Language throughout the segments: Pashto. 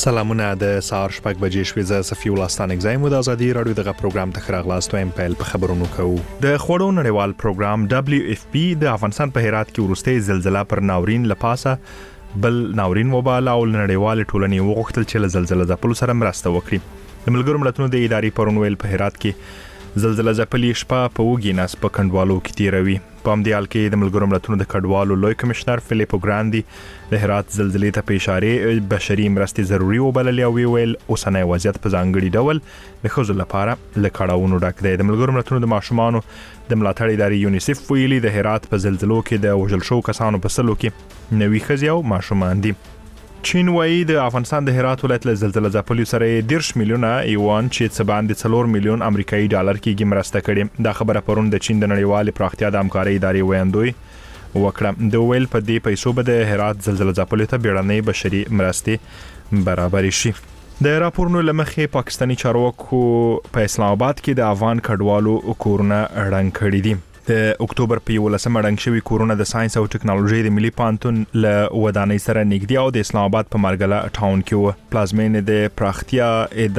سلامونه د سهار شپږ بجې شوې زه صفي الله ستانک زایم د ازادي رادیو دغه پروګرام ته خراغلاست وایم پیل په خبرونو کوو د خوړو نړیوال پروګرام WFP د افغانستان په هرات کې ورستۍ زلزلہ پر ناورین لپاسه بل ناورین وبال او نړیوال ټولنې وغوښتل چې له زلزلې ځپلو سره مرسته وکړي د ملګرو ملتونو د ادارې پرون ویل په هرات کې زلزلہ ځپلي شپه په وګي ناس په کندوالو کې تیروي په همدې حال کې د ملګرو ملتونو د کډوالو لوی کمشنر فلیپو ګراندي د هرات زلزلې ته په اشاره بشري مرستې ضروري وبللې او ویل اوسنۍ وضعیت په ځانګړي ډول د ښځو لپاره له کړاوونو ډک دی د ملګرو ملتونو د ماشومانو د ملاتړ ادارې یونیسف ویلي د هرات په زلزلو کې د وژل شو کسانو په سلو کې 90 ښځې او ماشومان دي چین وايي د افغانستان د هرات ولایت له زلزلې ځپلو سره 10 میلیونه یوان چې څه باندې 4 میلیون امریکایي ډالر کېږي مرسته کړي دا خبره پرون د چین د نړیوال پراختیا د همکارۍ ادارې ویاندوی وکړه د ویل په دې پیسو به د هرات زلزلې ځپلو ته بیړنۍ بشري مرستې برابر شي د راپورونو لمخې پاکستانی چارواکو په اسلام آباد کې د افغان کډوالو کورونه اړنګ کړي دي د اکتوبر په 11مه رنګ شوی کورونه د ساينس او ټکنالوژي د ملي پانتون له ودانۍ سره نږدې او د اسلام آباد په مارګله ټاون کې و پلازمین د پراختیا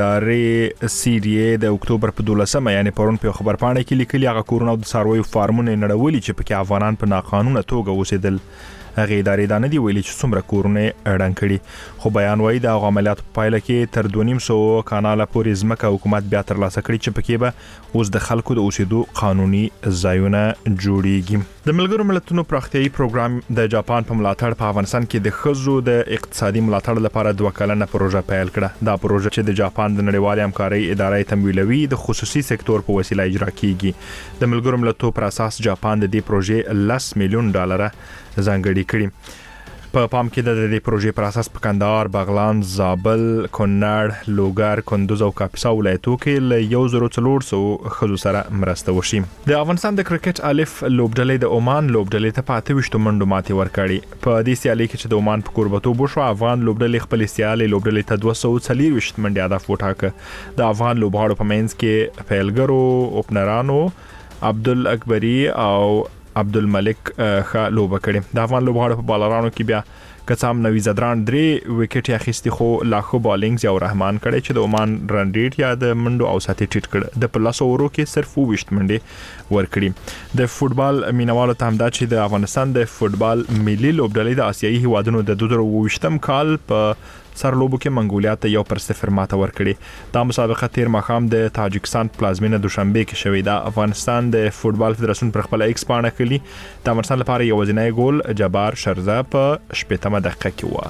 ادارې CDA د اکتوبر په 12مه یعنی پرون په خبر پاڼه کې لیکلي هغه کورونه د ساروي فارمونه نړولي چې پکې افغانان په ناقانونه توګه اوسېدل هغه ادارې دا نه دی ویلي چې څومره کورونه اړنګ کړي خو بیان وایي د عملیات په پایله کې تر 2.5 کاناله پورې ځمکه حکومت بیا ترلاسه کړي چې پکې به اوس د خلکو د اوسېدو قانوني ځایونه جوړیږي د ملګرو ملتونو پراختیایي پروګرام د جاپان په ملاتړ په افغانستان کې د ښځو د اقتصادي ملاتړ لپاره 2 کلنه پروژه پیل کړه دا پروژه چې د جاپان د نړیوال همکارۍ ادارې تمویلوي د خصوصي سکتور په وسیله اجرا کیږي د ملګرو ملتونو پر اساس جاپان د دې پروژې 10 میلیون ډالر ځانګړي کړي په پام کې د دې پروژې پر اساس په کندهار، بغلان، زابل، کونړ، لوګر، کندوز او کاپیسا ولایتو کې له 1400 ښځو سره مرسته وشي. د افغانستان د کرکټ الف لوبډلې د عمان لوبډلې ته 28 منډو ماتې ورکړې په دې سیالي کې چې د عمان په کوربتوب وشو افغان لوبډلې خپل سیالي لوبډلې ته 240 منډې هدف وټاکه د افغان لوبغاړو په منځ کې پیلګرو اوپنرانو عبدل اکبری او عبدالملک خا لوبه کړي د افغان لوبغاړو په بالرانو کې بیا کڅام نوی زدران 3 وکټ اخیستي خو لاخو بالینګ او رحمان کړي چې د عمان رن ریټ یا د منډو او ساتي ټیټ کړ د پلاس اورو کې صرف 20 منډې ورکړي د فوتبال مینوالو ته هم دا چې د افغانستان د فوتبال ملي لوبډلې د آسیایي هیوادونو د 2022م کال په سرلوبو کې منګولیا ته 1-0 ماته ورکړي دا مسابقه تیر مخام د تاجکستان پلازمینه دوشنبه کې شوې ده افغانستان د فوتبال فدراسیون پر خپل ایکس پاڼه کلی د افغانستان لپاره یو ځینای ګول جبار شرزه په 18مه دقیقه کې و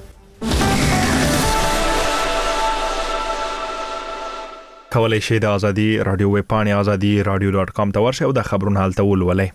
کولای شئ د ازادي رادیو ویب پاڼه azadi.radio.com ته ورشئ او د خبرونو حالت ولولئ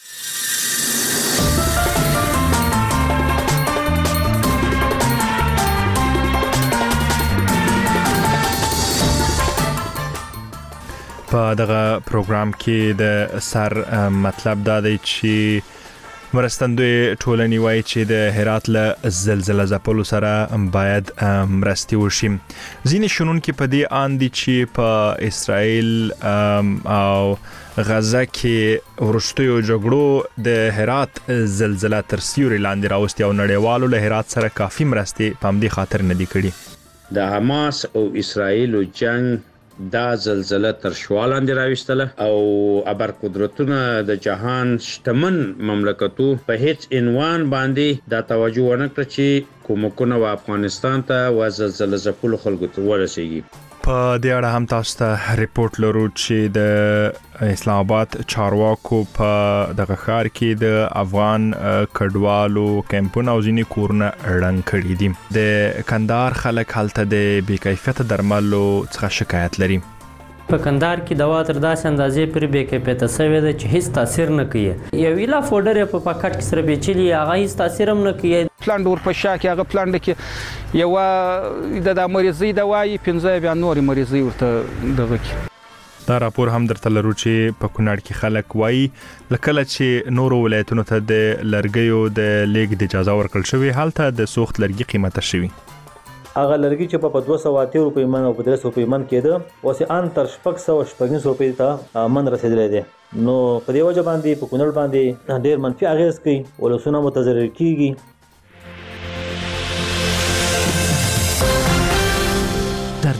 په دغه پروګرام کې د سر مطلب دا دی چې مرستندوی ټولنې وایي چې د هرات له زلزلې ځپلو سره باید مرستې وشي ځینې شنونکي په دې اند دي چې په اسرائیل او غزه کې ورستیو جګړو د هرات زلزلې تر سیوري لاندې راوستي او نړیوالو له هرات سره کافي مرستې په همدې خاطر نه دي کړي د حماس او اسرائیل جنگ دا زلزلہ تر شوالاندې راوستله او ابر قدرتونه د جهان شتمن مملکتو په هیڅ عنوان باندې دا توجه ونه کړ چې کومکونه و افغانستان ته و زلزلہ ځپلو خلکو ته ورسیږي په دې اړه هم تاسو ته ریپورت لرو چې د اسلام آباد چارواکو په دغه ښار کې د افغان کډوالو کمپونه او ځینې کورونه اړنګ کړي دي د کندهار خلک هلته د بې کیفیته درملو څخه شکایت لري په کندهار کې دوا تر داسې اندازې پورې بې کیفیته شوې ده چې هیڅ تاثیر نه کوي یو ایلا فوډر په پاکټ کې سره بیچلي هغه هیڅ تاثیر هم نه کوي پلاند ورپښا کې هغه پلاند کې یو د مریضي دوايي 15 بیا نور مریضي ورته دغه کې دا راپور هم درته لرو چې په کونړ کې خلک وایي لکه چې نورو ولایتونو ته د لرګیو د لیږد د اجازه ورکړل شوی هلته د سوخت لرګي قیمته شوی هغه لرګي چې په 280 روپۍ من او په 300 روپۍ من کېده اوس ان تر 600 روپۍ ته من رسیدلې ده نو په دې وجه باندې په کونړ باندې ډېر منفي اغیز کوي ولسونه متضرر کیږي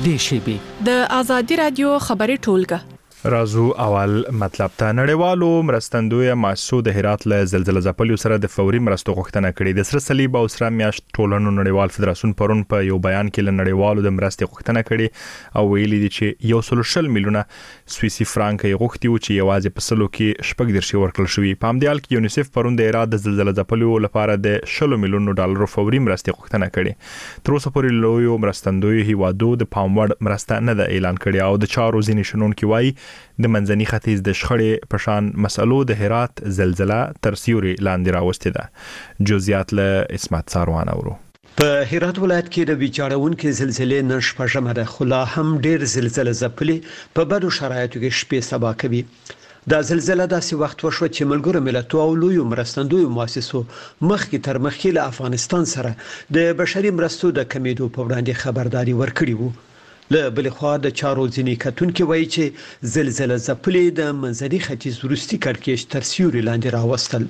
دې شیبې د ازادي رادیو خبري ټولګه رازو اول مطلب ته نړیوالو مرستندوی مؤسسو د هرات له زلزلې ځپلو سره د فوري مرستو غوښتنه کړې د سره صلیب او سره میاشت ټولنو نړیوال فدراسیون پرون په یو بیان کې له نړیوالو د مرستې غوښتنه کړې او ویلي دي چې 140 میلیونه سویسي فرانک یې غوښتي و چې یوازې په سلو کې شپږ درشي ورکړل شوی په همدې حال کې یونیسف پرون د هرات د زلزلې ځپلو لپاره د 10 میلیونو ډالرو فوري مرستې غوښتنه کړې تر اوسه پورې لوی مرستندوی هیوادو د پاموړ مرسته نه ده اعلان کړې او د چارو ځینې شنونکو وايي د منځني ختیځ د شخړې په شان مسلو د هرات زلزلہ تر سیوري لاندې راوستې ده جزئیات له اسمت ساروان اورو په هرات ولایت کې د ویجاړونکو زلزلې نن شپږمه ده خو لا هم ډېر زلزلې ځپلې په بدو شرایطو کې شپې سبا کوي دا زلزلہ داسې وخت وشو چې ملګرو ملتونو او لوی مرستندوی مؤسسو مخکې تر مخکې له افغانستان سره د بشري مرستو د کمیدو په وړاندې خبرداري ورکړي وو له بل خوا د چارو ځینې کتونکو وایي چې زلزلې ځپلې د منځني ختیځ وروستي کړکېچ تر سیوري لاندې راوستل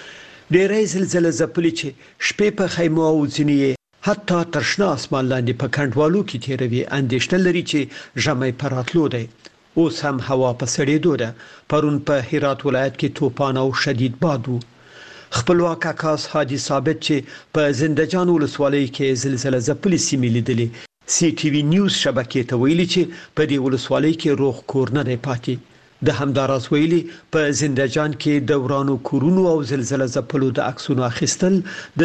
ډېرې زلزلې ځپلې چې شپې په خیمو او ځینې حتی تر شنه اسمان لاندې په کندوالو کې تیروي اندېښنه لري چې ژمي پر راتلو دی اوس هم هوا په سړېدو ده پرون په هرات ولایت کې طوفان او شدید باد و خپلواک عکاس حاجی ثابت چې په زنده‌جان ولسوالۍ کې زلزلې ځپلې سیمې لیدلې سی ټي وی نیوز شبکې ته ویلي چې په دې ولسوالۍ کې روغ کور نه دی پاتې د همداراز ویلي په زنده‌جان کې د ورانو کورونو او زلزلې ځپلو د عکسونو اخیستل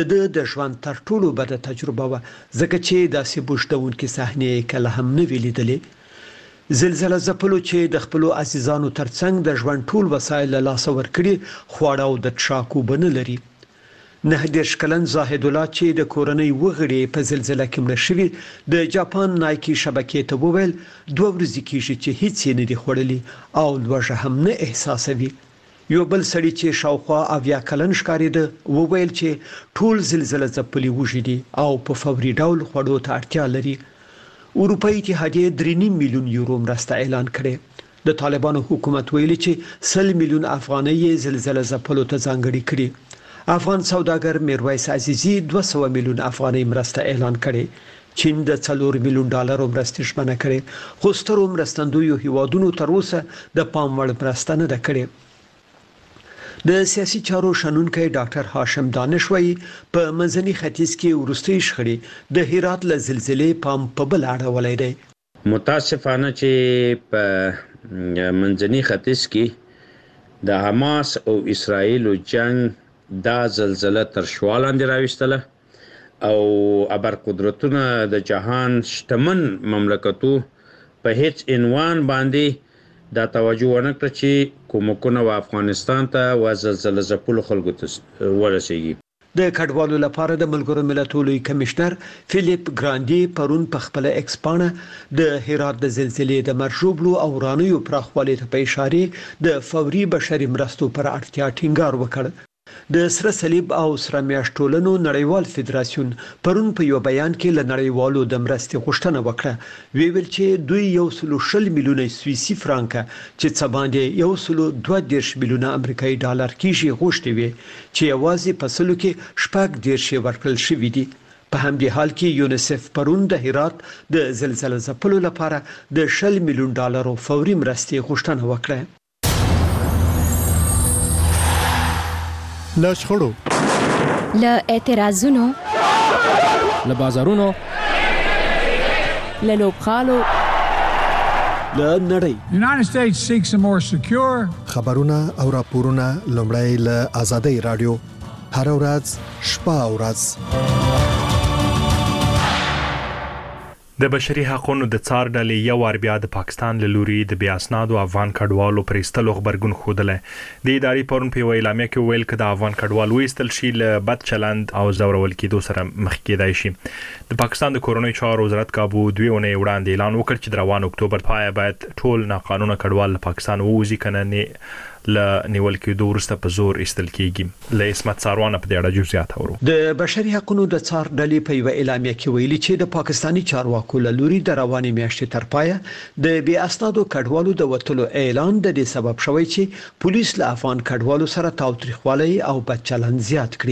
د ژوند تر ټولو بده تجربه و ځکه چې داسې بوجدونکو صحنې کله هم نه ویلیدلې زلزلې ځپلو چې د خپل عزیزانو ترڅنګ د ژوند ټول وسایل له لاس ورکړي خواړه او د ټراکو بنه لري نه د شکلن زاهد الله چې د کورنۍ وغړي په زلزلې کې مړ شوی د جاپان نایکی شبکې ته وویل 2 ورځې کېږي چې هیڅ نه دی خوړلي او لوږه هم نه احساسوي یو بل سړی چې شاوخوا اویا کلن ښکارېده وویل چې ټول زلزلې ځپلي وژدي او په فوري ډول خوړو ته اړتیا لري اروپאי اتحادیه 3.5 میلیون یورو مرسته اعلان کړي د طالبانو حکومت ویلي چې 100 میلیون افغانۍ زلزلې ځپلو ته ځانګړي کړي افغان سوداګر میرویس عزیزی 200 میلیون افغانۍ مرسته اعلان کړي چین د 4 میلیون ډالرو مرسته ژمنه کړي خو سترو مرستندوی هیوادونو تر اوسه د پاموړ مرسته نه ده کړې د سیاسي چارو شنونکي ډاکټر هاشم دانش وایي په منځني ختیځ کې ورستي شخړې د هرات له زلزلې پام په بل اړولای دی متاسفانه چې په منځني ختیځ کې د حماس او اسرائیل جنگ دا زلزلہ تر شوالاندې راوستله او ابر قدرتونه د جهان شتمن مملکتو په هیڅ عنوان باندې دا توجه ورنکړه چې کومکونه و افغانستان ته و زلزلې ځپلو خلکو ته ورسیږي د کډوالو لپاره د ملګرو ملتونو لوی کمشنر فلیپ ګراندي پرون په خپل ایکس پاڼه د هرات د زلزلې د مرجوبلو او ورانیو پراخوالي ته په اشاره د فوري بشري مرستو پر اړتیا ټینګار وکړ د سره صلیب او سره میاشت ټولنو نړیوال فدراسیون پرون په یو بیان کې له نړیوالو د مرستې غوښتنه وکړه ویل چې دوی 140 میلیونه سویسي فرانک چې څه باندې 122 میلیونه امریکایي ډالر کېږي غوښتي وي چې یوازې په سلو کې شپږ دیرشي ورکړل شوی دي په همدې حال کې یونیسف پرون د هرات د زلزلې ځپلو لپاره د 10 میلیون ډالرو فوري مرستې غوښتنه وکړه لشخړو له اعتراضونو له بازارونو له لوبخالو له نړۍ United States seeks a more secure خبرونه او راپورونه لومړی له آزادۍ رادیو هر ورځ شپه او ورځ د بشري حقوقو د څار ډلې یو ور بیا د پاکستان له لوري د بیا اسنادو افغان کډوالو پرېستلو خبرګون خوده د ادارې پرون په اعلامیه کې ویل کړه د افغان کډوالو وېستل شي له بد چلند او زورول کېدو سره مخ کېدای شي د پاکستان د کورونی چارو وزارت کابو 2 اونۍ وړاندې اعلان وکړ چې د روان اکتوبر پای باید ټول ناقانونه کډوال له پاکستان ووځي کنه نه ل نیول کېدو وروسته په زور ایستل کېږي له اسمت ساروان په دې اړه جزئیات اورو د بشري حقوقو د څار ډلې په یو اعلامیه کې ویلي چې د پاکستاني چارواکو له لوري د روانې میاشتې تر پایه د بیا اسنادو کډوالو د وټلو اعلان د دې سبب شوی چې پولیس له افغان کډوالو سره تاوتریخوالي او بد چلند زیات کړي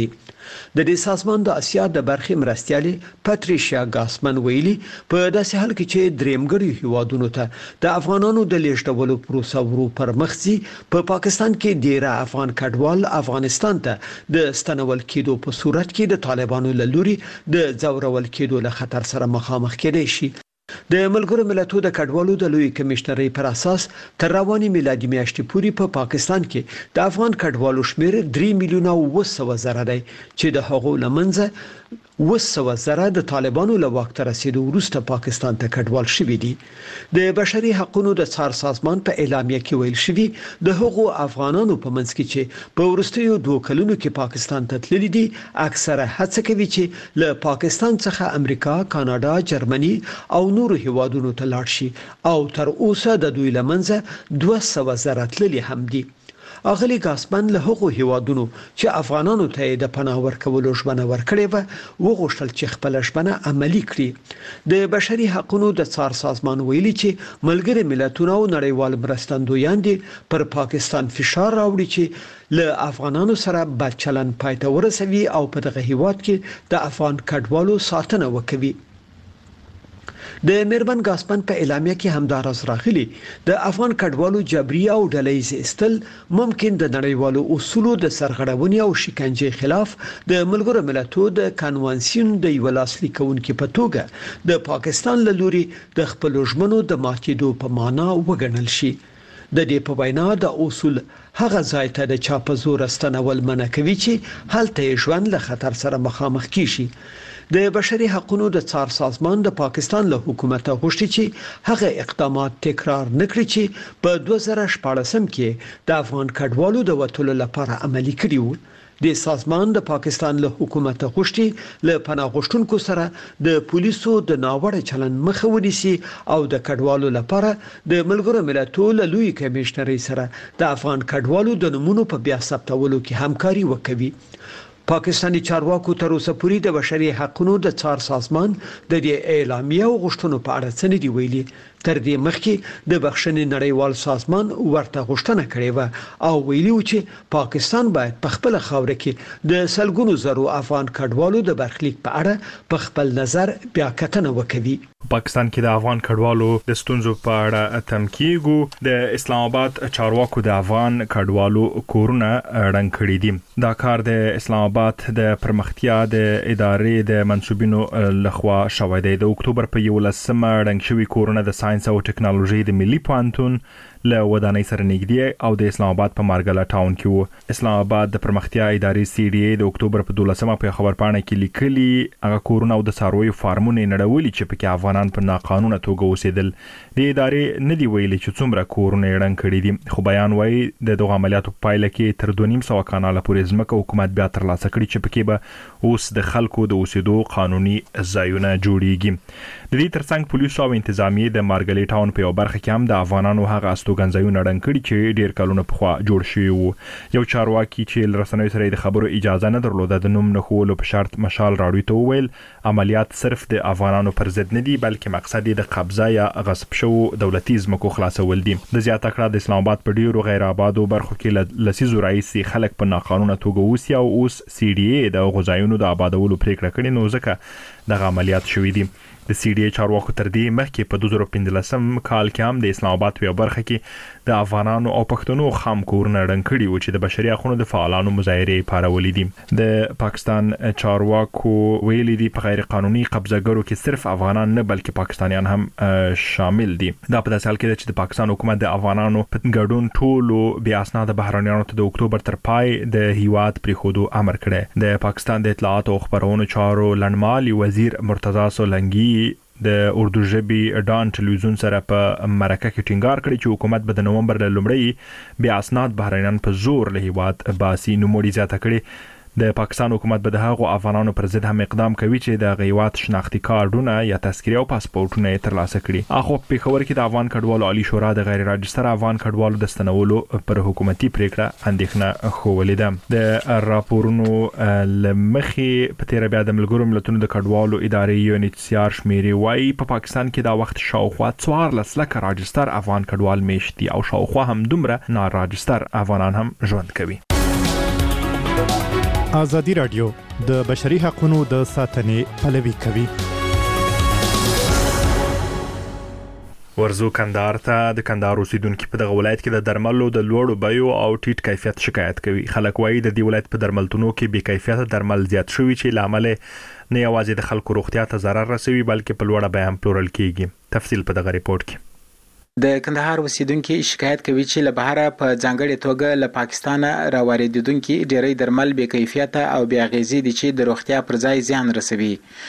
د دې سازمان د اسیا د برخې مرستیالي پاتریشیا ګاسمن ویلي په داسې حال کې چې درېمګړي هیوادونو ته د افغانانو د لیږدولو پروسه ورو پر مخ ځي په پاکستان کې ډیره افغان کډوال افغانستان ته د ستنول کېدو په صورت کې د طالبانو له لوري د ځورول کېدو له خطر سره مخامخ کېدای شي. د ملګرو ملتونو د کډوالو د لوی کمشنرۍ پر اساس تر رواني میلادي میاشتې پورې په پاکستان کې د افغان کډوالو شمېر 3,900,000 دی چې د هغو لمنځه 200,000 د طالبانو له واک ته رسیدو وروسته پاکستان ته کډوال شوي دي. د بشري حقوقو د څار سازمان په اعلامیه کې ویل شوی د هغو افغانانو په منځ کې چې په وروستیو 2 کلونو کې پاکستان ته تللي دي اکثره هڅه کوي چې له پاکستان څخه امریکا، کاناډا، جرمني او نورو هیوادونو ته لاړ شي او تر اوسه د دوی لمنځه 200,000 تللي هم دي. اغلی ګاسمن له هغو هیوادونو چې افغانانو ته د پناه ورکولو ژمنه ورکړې و وغوښتل چې خپل ژمنه عملي کړي. د بشري حقوقو د څار سازمان ویلي چې ملګري ملتونه او نړیوال مرستندویان دي پر پاکستان فشار راوړي چې له افغانانو سره بد چلند پای ته ورسوي او په دغه هیواد کې د افغان کډوالو ساتنه وکوي. د میرمن ګاسپن په اعلامیه کې همداراز راغلي د افغان کډوالو جبري او ډلهیز استل ممکن د نړیوالو اصولو د سرغړونې او شکنجې خلاف د ملګرو ملتونو د کنوانسیون د یو لاسلیک کوونکې په توګه د پاکستان له لوري د خپل ژمنو د ماتېدو په معنا وګڼل شي. د دې په وینا د اصول هغه ځای ته د چا په زور استنول منع کوي چې هلته ژوند له خطر سره مخامخ کیږي. د بشري حقوقو د څار سازمان د پاکستان له حکومت غوښتي چې هغه اقدامات تکرار نکړي چې په 2014 کې د افغان کډوالو د وټولو لپاره عملي کړي وو. د سازمان د پاکستان له حکومت غوښتي له پناه غوښتونکو سره د پولیسو د ناوړه چلند مخه ونیسي او د کډوالو لپاره د ملګرو ملتونو له لوی کمشنرۍ سره د افغان کډوالو د نمونو په بیا ثبتولو کې همکاري وکوي. پاکستاني چارواکو تر اوسه پورې د بشري حقوقو د څار سازمان د دې اعلامیه او غوښتنو په اړه څه نه دی ویلي. تر دې مخکې د بخښنې نړیوال سازمان ورته غوښتنه کړې و او ویلي و چې پاکستان باید په خپل خاوره کې د سلګونو زرو افغان کډوالو د برخلیک په اړه په خپل نظر بیا کتنه وکړي. پاکستان کې د افغان کډوالو د ستونزو په اړه تمکیګو د اسلام آباد چارواکو د افغان کډوالو کورونه رنګ کړي دي. دا کار د اسلام آباد د پرمختیا د ادارې د منسوبینو لخوا شوی دی. د اکتوبر په 11 رنګ شوی کورونه د ساينس او ټکنالوژي د ملي پوهنتون له ودانۍ سره نږدې او د اسلام آباد په مارګلا ټاون کې وو. اسلام آباد د پرمختیا ادارې CDA د اکتوبر په 12 په خبرپاڼه کې لیکلي هغه کورونه او د څارویو فارمونه نړولي چې پکې افغانان په ناقانونه توګه اوسېدل. د ادارې نه دی ویلي چې څومره کورونه رنګ کړي دي، خو بیان وایي د دغه عملیاتو په پایله کې تر 2.5 کاناله پورې ځمکه حکومت بیا ترلاسه کړي چې پکې به اوس د خلکو د اوسېدو قانوني ځایونه جوړیږي. د دې ترڅنګ پولیسو او انتظامیه د مارګلی ټاون په یو برخه کې هم د افغانانو هغه استوګنځایونه رنګ کړي چې ډیر کلونه پخوا جوړ شوي وو. یو چارواکي چې رسنیو سره د خبرو اجازه نه درلوده د نوم نه خولو په شرط مشال راډیو ته وویل عملیات صرف د افغانانو پر ضد نه دي بلکې مقصد یې د قبضه یا غصب شوو دولتي ځمکو خلاصول دي. د زیاته کړه د اسلام آباد په ډیرو غیر آبادو برخو کې لسیزو راځي خلک په ناقانونه توګه اوسي او اوس CDA د غوځایونو د آبادولو پریکړه کړې نو ځکه دغه عملیات شوي دي. د CDA چارواکو تر دې مخکې په 2015 کال کې هم د اسلام آباد په برخه کې د افغانانو او پښتنو خام کورونه رنګ کړي و چې د بشري حقوقو د فعالانو مظاهره پارولې دي. د پاکستان چارواکو ویلي دي په غیر قانوني قبضهګرو کې صرف افغانان نه بلکې پاکستانیان هم شامل دي. دا په داسې حال کې چې د پاکستان حکومت د افغانانو په ګډون ټولو بیا اسناد بهرانيانو ته د اکتوبر تر پای د هیواد پریښودو امر کړی. د پاکستان د اطلاعات او خبرونو چارو لنډمالي وزیر مرتضی سولنګي د اردو ژبې ډان ټلویزیون سره په مرکه کې ټینګار کړی چې حکومت به د نومبر لومړی بیا اسناد بهرانيان په زور له هیواد باسي. نو موري زیاته کړی د پاکستان حکومت به د هغو افغانانو پر ضد هم اقدام کوي چې د غیوات شناختی کارتونه یا تذکره او پاسپورتونه ترلاسه کړي. اخو په خبر کې د افغان کډوالو عالی شورا د غیر راجستر افغان کډوالو د ستنولو پر حکومتي پریکړه اندېښنه خوولې ده. د راپورونو لمخې په تیر بیا د ملګرو ملتونو د کډوالو ادارې UNHCR شمیرې وايي په پاکستان کې دا وخت شاوخوا 14 لکه راجستر افغان کډوال میشتي او شاوخوا هم دومره ناراجستر افغانان هم ژوند کوي. آزادی رادیو د بشري حقوقو د ساتنې پلوي کوي. ورزو کندهار ته د کندهار اوسیدونکو په دغه ولایت کې د درملو د لوړو بیو او ټیټ کیفیت شکایت کوي. خلک وایي د دې ولایت په درملتونو کې بې کیفیت درمل زیات شوي چې لامل نه یوازې د خلکو روغتیا ته ضرر رسوي بلکې په لوړه بیه هم پلورل کیږي. تفصیل په دغه ریپورت کې. د کندهار اوسیدونکو شکایت کوي چې له بهره په ځانګړي توګه له پاکستان راوړیدونکو ډېری درمل بې کیفیت او بې اغیزې دي چې د روغتیا پر ځای زیان رسوي.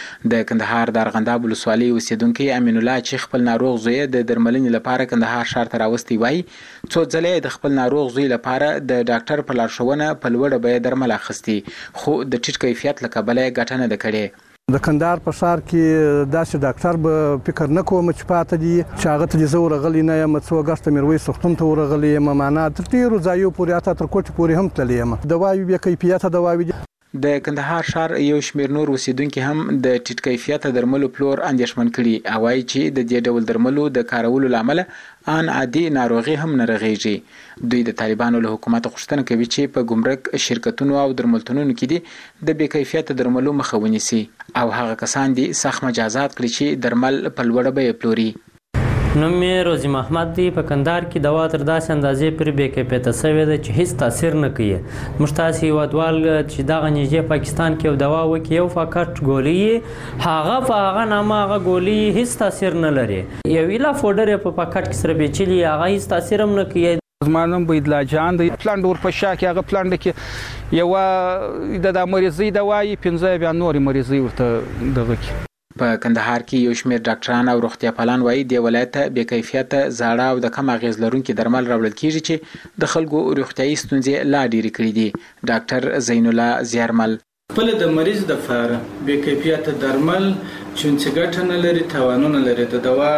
د کندهار د ارغنداب ولسوالۍ اوسیدونکو امین الله چې خپل ناروغ زوی د درملنې لپاره کندهار ښار ته راوستي وای څو ځله د خپل ناروغ زوی لپاره د ډاکټر په لارښوونه په لوړه بیه درمل اخیستي خو د ټیټ کیفیت له کبله ګټه نه ده کړې. د کندهار په ښار کې داسې ډاکټر به فکر نه کوم چې پاته دي چې هغه ته زه ورغلی نه یم څو اګست میرویس روغتون ته ورغلی یم معنا تر ډیرو ځایو پورې اته تر کوټې پورې هم تللی یم. دواوې بې کیفیته دواوې دي. د کندهار ښار یو شمېر نور اوسیدونکو هم د ټیټ کیفیته درملو پلور اندېښمن کړي او وايي چې د دې ډول درملو د کارولو لامل ان عادي ناروغي هم نه رغېږي. دوی د طالبانو له حکومت غوښتنه کوي چې په ګمرک شرکتونو او درملتونونو کې دي د بې کیفیته درملو مخه ونیسي او هغه کسان دي سخت مجازات کړي چې درمل په لوړه بیه پلوري. نوم مې روزي محمد دی. په کندهار کې دوا تر داسې اندازې پورې بې کیفیته شوې ده چې هیڅ تاثیر نه کوي. موږ تاسې هیوادوال چې دغه نږدې پاکستان کې یو دوا وکړي یو فقط ګولۍ هغه په هغه نامه هغه ګولۍ هیڅ تاثیر نه لري. یو ایلا فوډر یې په پاکټ کې سره بیچلي هغه هیڅ تاثیر هم نه کوي. زما نوم بيدلا جان دی. پلاند ور په شا کې هغه پلاند کې یو د مریضي دوايي 15 بیا نور مریضي ورته دغه کې. په کندهار کې یو شمېر ډاکټران او روغتیا پالان وایي د ولایت بې کیفیته زاړه او د کم اغیز لرونکو درمل راوړل کیږي چې د خلکو روغتیايي ستونزې لا ډېرې کړې دي. ډاکټر زین الله زیارمل خپل د مریض د فاره بې کیفیته درمل چې ګټه نه لري تاوانونه لري. د دوا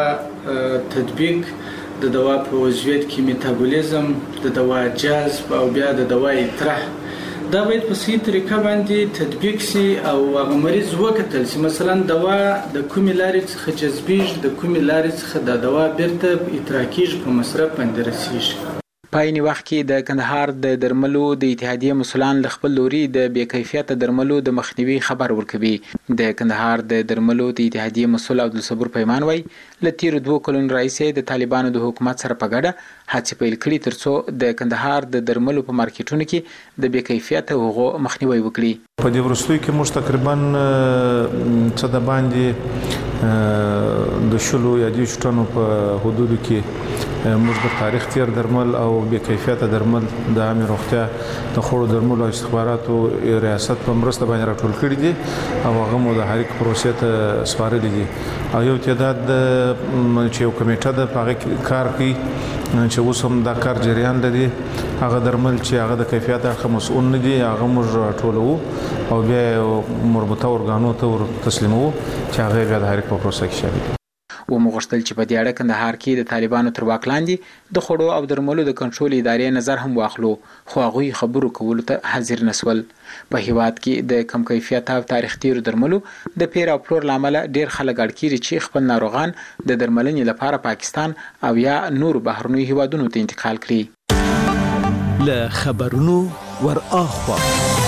تطبیق د دوا په وضعیت کې میتابولیزم د دوا جذب او بیا د دوا اطراح دا باید په صحیح طریقه باندې تطبیق شي او هغه مریض وکتل شي. مثلا دوا د کومې لارې څخه جذبیږي د کومې لارې څخه د دوا بیرته اطراح کیږي په مصرف باندې رسیږي. په عین وخت کې د کندهار د درملو د اتحادیې مسولان له خپل لوري د بې کیفیته درملو د مخنیوي خبر ورکوي. د کندهار د درملو د اتحادیې مسول عبدالصبور پیمان وایي له تیرو 2 کلونو راهیسې د طالبانو د حکومت سره په ګډه هڅې پیل کړي ترڅو د کندهار د درملو په مارکیټونو کې د بې کیفیته هغو مخنیوي وکړي. په دې وروستیو کې موږ تقریبا څه د باندې د شلو یا 10 ټنو په حدودو کې موږ د تاریخ تیر درمل او بې کیفیته درمل د عامه روغتیا د خوړو درملو او استخباراتو ریاست په مرسته باندې راټول کړي دي او هغه مو د حریک پروسې ته سپارلي دي او یو تعداد چې یو کمیټه د هغه کار کوي چې اوس هم دا کار جریان لري. هغه درمل چې هغه د کیفیت اړخ مسؤل نه دي هغه موږ ټولو او بیا مربوطه ارګانو ته تسلیمو چې هغه بیا د حریک په پروسه کې شامل دي. و مغشتل چې په دې اړه کندهار کې د طالبانو تر واک لاندې د خوړو او درملو د کنټرول ادارې نظر هم واخلو خو هغه خبرو کولو ته حاضر نسول. په هیواد کې د کم کیفیت او تاریخ تیر درملو د پیر او پلور لامل ډیر خلک اړکیږي چې خپل ناروغان د درملنې لپاره پاکستان او یا نور بهرنی هیوادونو ته انتقال کړي. له خبرونو ور اخوا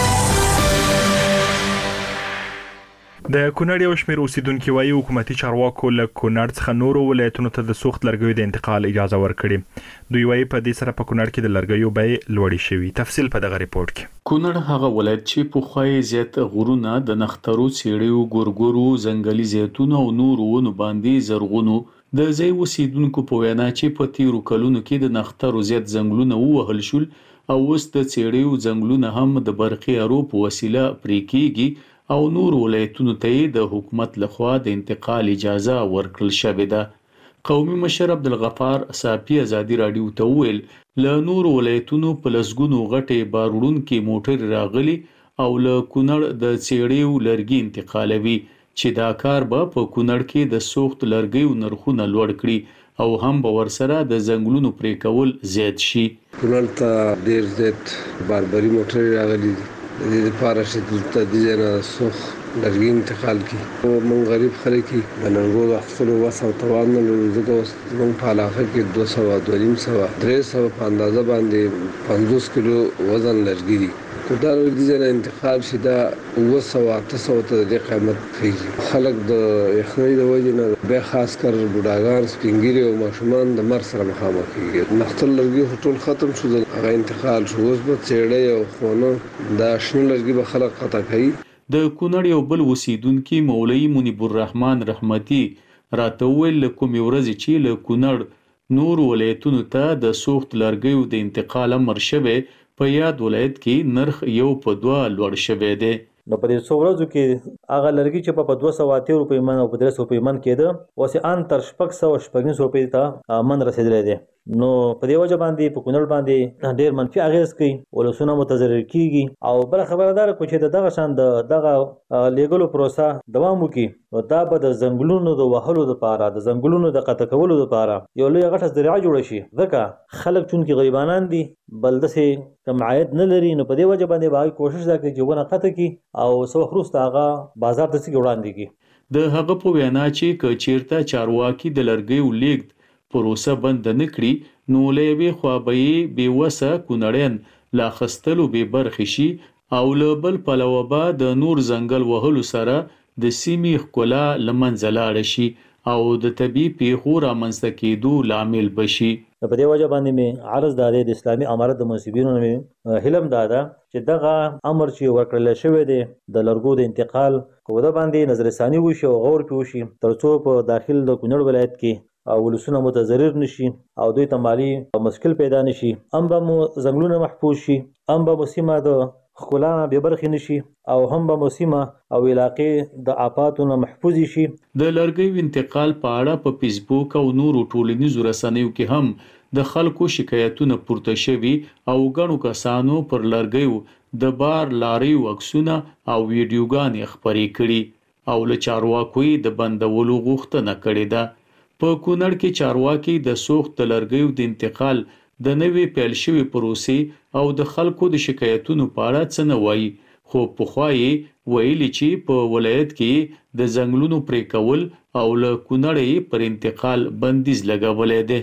د کونړ یو شمېر اوسیدونکو وايي حکومتي چارواکو له کونړ څخه نورو ولایتونو ته د سوخت لرګیو د انتقال اجازه ورکړي. دوی وايي په دې سره په کونړ کې د لرګیو بیې لوړې شوي. تفصیل په دغه ریپورت کې. کونړ هغه ولایت چې په خوای زیات غرونه د نخترو سیړیو ګورګورو ځنګلي زیتونو او نورو ونو باندې زرغونو د ځای اوسیدونکو په وینا چې په تیرو کلونو کې د نخترو زیات ځنګلونه ووهل شول او اوس د سیړیو ځنګلونه هم د برقي ارو په وسیله پرې کېږي او نور ولایتونو ته د حکومت لخوا د انتقال اجازه ورکړل شوې ده. قومي مشر عبدالغفار صافي ازادي رادیو ته ویل له نور ولایتونو په لسګونو غټې باروړونکو موټر راغلي او له کونړ د سیړیو لرګي انتقالوي چې دا کار به په کونړ کې د سوخت لرګیو نرخونه لوړ کړي او هم به ورسره د ځنګلونو پرې کول زیات شي. کونړ ته ډیر زیات باربري موټر راغلي د دې لپاره چې د دې نه سوخ لرګي انتقال کی او من غریب خلک د ننګو اخلو وسو توان نه زګو موږ په علاقه کې 200 300 په اندازه باندې 50 کیلو وزن لرګي دي. دا لرګي نه انتقال شي دا 200 ته د قیمت کیږي. خلک د یخنۍ د وجې نه به خاص کر بوډاګان سپینګیري او ماشومان د مر سره مخامخ کیږي. نختل لرګي ټول ختم شو، هغه انتقال شو. اوس به چېړې او خونه دا شنو لرګي به خلک قطع کوي. د کونړ یو بل اوسیدونکي مولوي منیب الرحمن رحمتي راته وویل له کومې ورځې چې له کونړ نور ولایتونو ته د سوخت لرګیو د انتقال امر شوی، په یاد ولایت کې نرخ 1 په 2 لوړ شوی دی. نو په دې څو ورځو کې هغه لرګي چې په 280 روپۍ من او په 300 روپۍ من کېده اوس ان تر 650 روپۍ ته من رسیدلی دی. نو په دې وجه باندې په کونړ باندې ډېر منفي اغیز کوي، ولسونه متضرر کیږي. او بل خبردار کو چې دغه شان دغه لیګلو پروسه دوام وکړي نو دا به د ځنګلونو د وهلو لپاره، د ځنګلونو د قطع کولو لپاره یو لوی غټه ذریعه جوړ شي. ځکه خلک چونکې غریبانان دي، بل داسې کم عاید نه لري، نو په دې وجه باندې به کوشش دا کوي چې ونه قطع کړي او څه وخت وروسته هغه بازار ته وړاندې کړي. د هغه په وینا چې که چیرته چارواکي د لرګیو لیږد پروسه بند نه کړي نو له یوې خوا به یې بېوسه کونړیان لا اخیستلو بې برخې شي او له بل پلوه به د نور ځنګل وهلو سره د سیمې ښکلا له منځه لاړه شي او د طبیعي پیښو رامنځته کېدو لامل به شي. په دې وجه باندې مې عرض دا دی د اسلامي امارت د منصبینو نه هیلم دا ده چې دغه امر چې ورکړل شوی دی د لرګو د انتقال په وده باندې نظر ثاني وشي او غور پې وشي تر څو په داخل د کونړ ولایت کې او ولسونه متضرر نشي او دوی ته مالي مشکل پیدا نشي. هم به مو ځنګلونه محفوظ شي، هم به مو سیمه د ښکلا نه بې برخې نشي او هم به مو سیمه او علاقې د آفاتو نه محفوظ شي. د لرګیو انتقال په اړه په فیسبوک او نورو ټولنیزو رسنیو کې هم د خلکو شکایتونه پورته شوي او ګڼو کسانو پر لرګیو د بار لاریو عکسونه او ویډیوګانې خپرې کړي او له چارواکو د بندولو غوښتنه کړې ده. په کونړ کې چارواکي د سوخت د لرګیو د انتقال د نوې پیل شوې پروسې او د خلکو د شکایتونو په اړه څه نه وایي، خو پخوا یې ویلي چې په ولایت کې د ځنګلونو پرې کول او له کونړ پر انتقال بندیز لګولی دی.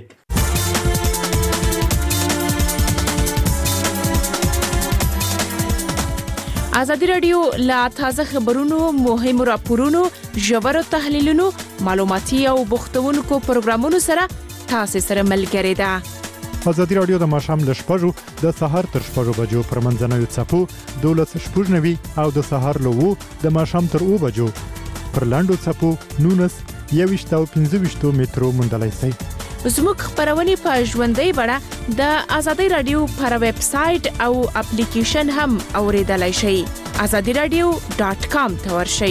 ازادي راډیو لا تازه خبرونو، مهمو راپورونو، ژورو تحلیلونو، معلوماتي او بوختونکو پروګرامونو سره تاسو سره ملګری ده. ازادي راډیو د ماښام ل 6:00 د سهار تر 6:00 بجو پر منځنوي څپو 12:90 او د سهار له 2 د ماښام تر 2 بجو پر لاندو څپو 19 او 15 مترو مندلای شي. زموږ خبرونه په ژوندۍ بڼه د ازادي راډیو پر ویب سټ او اپلیکیشن هم اوریدلای شئ. azadiradio.com ته ورشئ.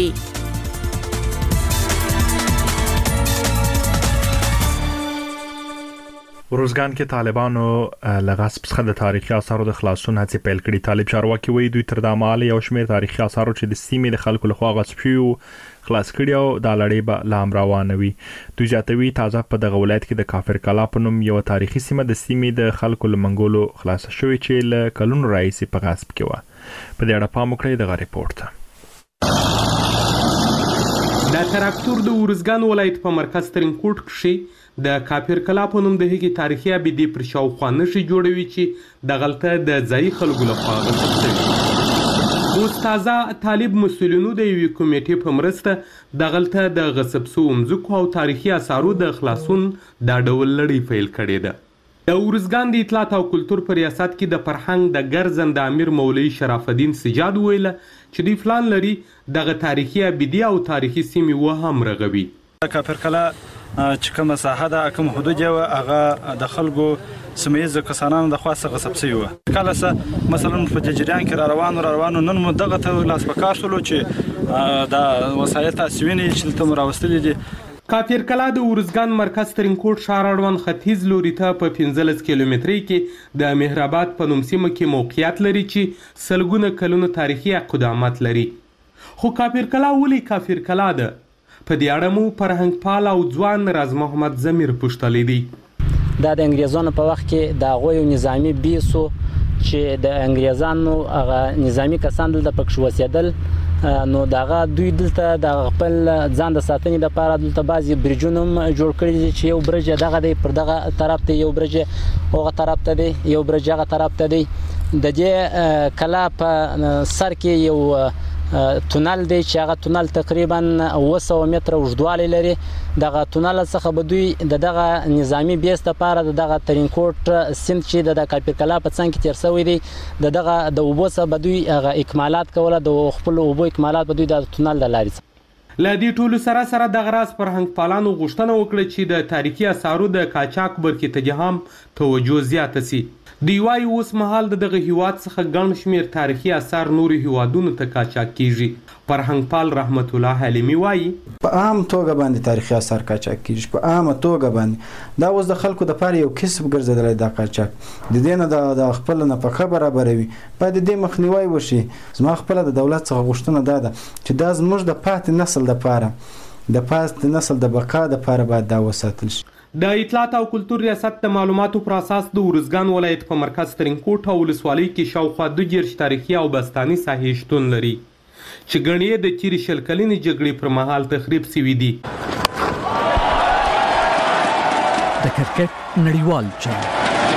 روزګان کې طالبانو لغصب څخه د تاریخي آثارو د خلاصون هڅې پیل کړې. طالب چارواکي وایي دوی تر دماله یو شمېر تاریخي آثارو چې د سیمې د خلکو لخوا غصب شوي خلاص کړي او د لړۍ به لام روانه وي. دوی زیاتوي تازه په دغه ولایت کې د کافر کلا په نوم یو تاریخي سیمه د سیمې د خلکو له منګولو خلاص شوې چې له کلونو راهیسې په غصب کې وه. په دې اړه پام وکړئ دغه ریپورت ته. د تراکتور د ورزګان ولایت په مرکز ترینکوټ کې د کافر کلا په نوم د هغې تاریخي ابدي پر شاوخوا نښې جوړوي چې دغلته د ځایي خلکو لخوا غصب شوي. اوس تازه طالب مسؤلینو د یوې کمیټې په مرسته دغلته د غصب شوو مځکو او تاریخي اثارو د خلاصون دا ډول لړۍ پیل کړې ده. د ورزګان د اطلاعات او کلتور په ریاست کې د فرهنګ د ګرځنده امیر مولوي شرف الدین سجاد ویله چې دوی پلان لري دغه تاریخي ابدي او تاریخي سیمې وهم رغوي. کافر کلا چې کومه ساحه ده، کوم حدود یې وه، هغه د خلکو سیمه ییزو کسانانو د خوا څخه غصب شوي وه. کله څه مثلا په جریان کې را روانو نن مو دغه ته لاس په کار شولو چې د وسایل تاسې وینئ چې دلته مو راوستلي دي. کافر کلا د ورزګان مرکز ترینکوټ ښار اړوند ختیځ لوري ته په 15 کیلومترۍ کې د مهرآباد په نوم سیمه کې موقعیت لري چې سلګونه کلونو تاریخي قدامت لري. خو کافر کلا ولې کافر کلا ده؟ په دې اړه مو فرهنګ پال او ځوان راز محمد زمیر پوښتلی دی. دا د انګریزانو په وخت کې د هغوی نظامي بیسو چې د انګریزانو هغه نظامي کسان دلته پکښ اوسېدل، نو دغه دوی دلته د خپل ځان د ساتنې لپاره دلته بعضې برجونه هم جوړ کړي دي چې یو برج دغه دی پر دغه طرف ته، یو برج هغه طرف ته دی، یو برج هغه طرف ته دی، د دې کلا په سر کې یو تونل دی چې هغه تونل تقریبا 200 متره اوږدوالی لري. دغه تونل څخه به دوی دغه نظامی بیس لپاره دغه ترینکوټ سیند چې د کاپیر کلا په څنګ کې تیر شوی دی دغه د اوبو څخه به دوی هغه اکمالات کوله، د خپل اوبو اکمالات به دوی د تونل د لارې له دې ټولو سره دغه راز فرهنګ پالانو غوښتنه وکړه چې د تاریخي اثارو د قاچاق برخې ته هم توجه زیاته سي. دوی وايي اوس مهال دغه هیواد څخه ګڼ شمېر تاریخي اثار نورو هیوادونو ته قاچاق کیږي. فرهنګ پال رحمت الله حلیمي وايي په عام توګه باندې تاریخي اثار قاچاق کیږي، په عامه توګه باندې دا اوس د خلکو د پاره یو کسب ګرځیدلی د قاچاق د دې نه د خپل نفقه برابروي. باید د دې مخنیوی وشي. زما خپل د دولت څخه غوښتنه ده چې دا زموږ د پاتې نسل لپاره د پاتې نسل د بقا لپاره باید دا وساتل شي. د اطلاعات او کلتور ریاست د معلوماتو پر اساس د ارزګان ولایت په مرکز ترینکوټ او ولسوالۍ کې شاوخوا 22 تاریخي او بستاني ساحې شتون لري چې ګڼې د تیرې شل کلنې جګړې پر مهال تخریب شوي دي. د کرکټ نړیوال جام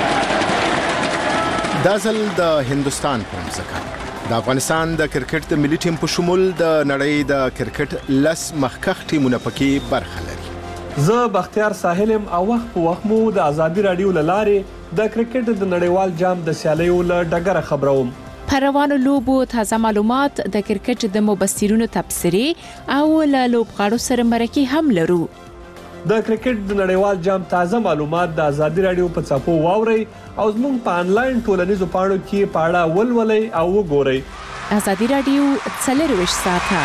دا ځل د هندستان په مځکه د افغانستان د کرکټ د ملي ټیم په شمول د نړۍ د کرکټ 10 مخکښ ټیمونه پکې برخه لري. زه بختیار ساحلم او وخت په وخت مو د ازادي رادیو لارې د کرکټ د نړیوال جام د سیالیو له ډګره خبروم. پر روانو لوبو تازه معلومات، د کرکټ د مبصرینو تبصرې او له لوبغاړو سره مرکې هم لرو. د کرکټ د نړیوال جام تازه معلومات د ازادي رادیو په څاپو واورئ او زموږ په انلاین ټولنیزو پاڼو کې پاړه ولولئ او وګورئ. ازادي رادیو 24 ساعته.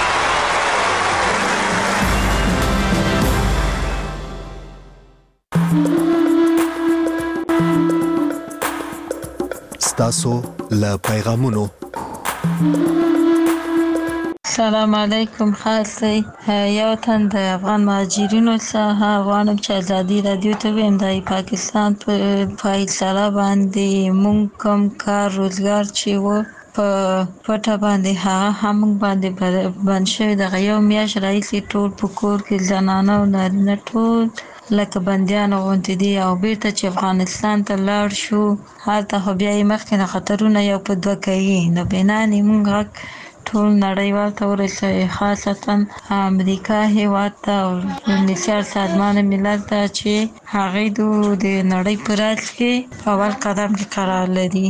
ستاسو له پیغامونو. سلام علیکم. خاصی یو تن د افغان مهاجرینو څخه غواړم چې ازادي رادیو ته ویم د پاکستان په فیصله باندې مونږ کوم کار روزګار چې و په پټه باندې هغه هم باندې بند شوی. دغه یو میاشت راهیسې ټول په کور کې زنانه او نارینه ټول لکه بندیان غونډې دي او بیرته چې افغانستان ته لاړ شو هلته خو بیا یې مخکې نه خطرونه یو په دوه کوي. نو بنانې مونږ غږ ټول نړیوال ته ورسوي، خاصتا امریکا هیواد ته او یونیسیف سازمان ملل ته چې هغوی د نړۍ په راز کې اول قدم کې قرار لري.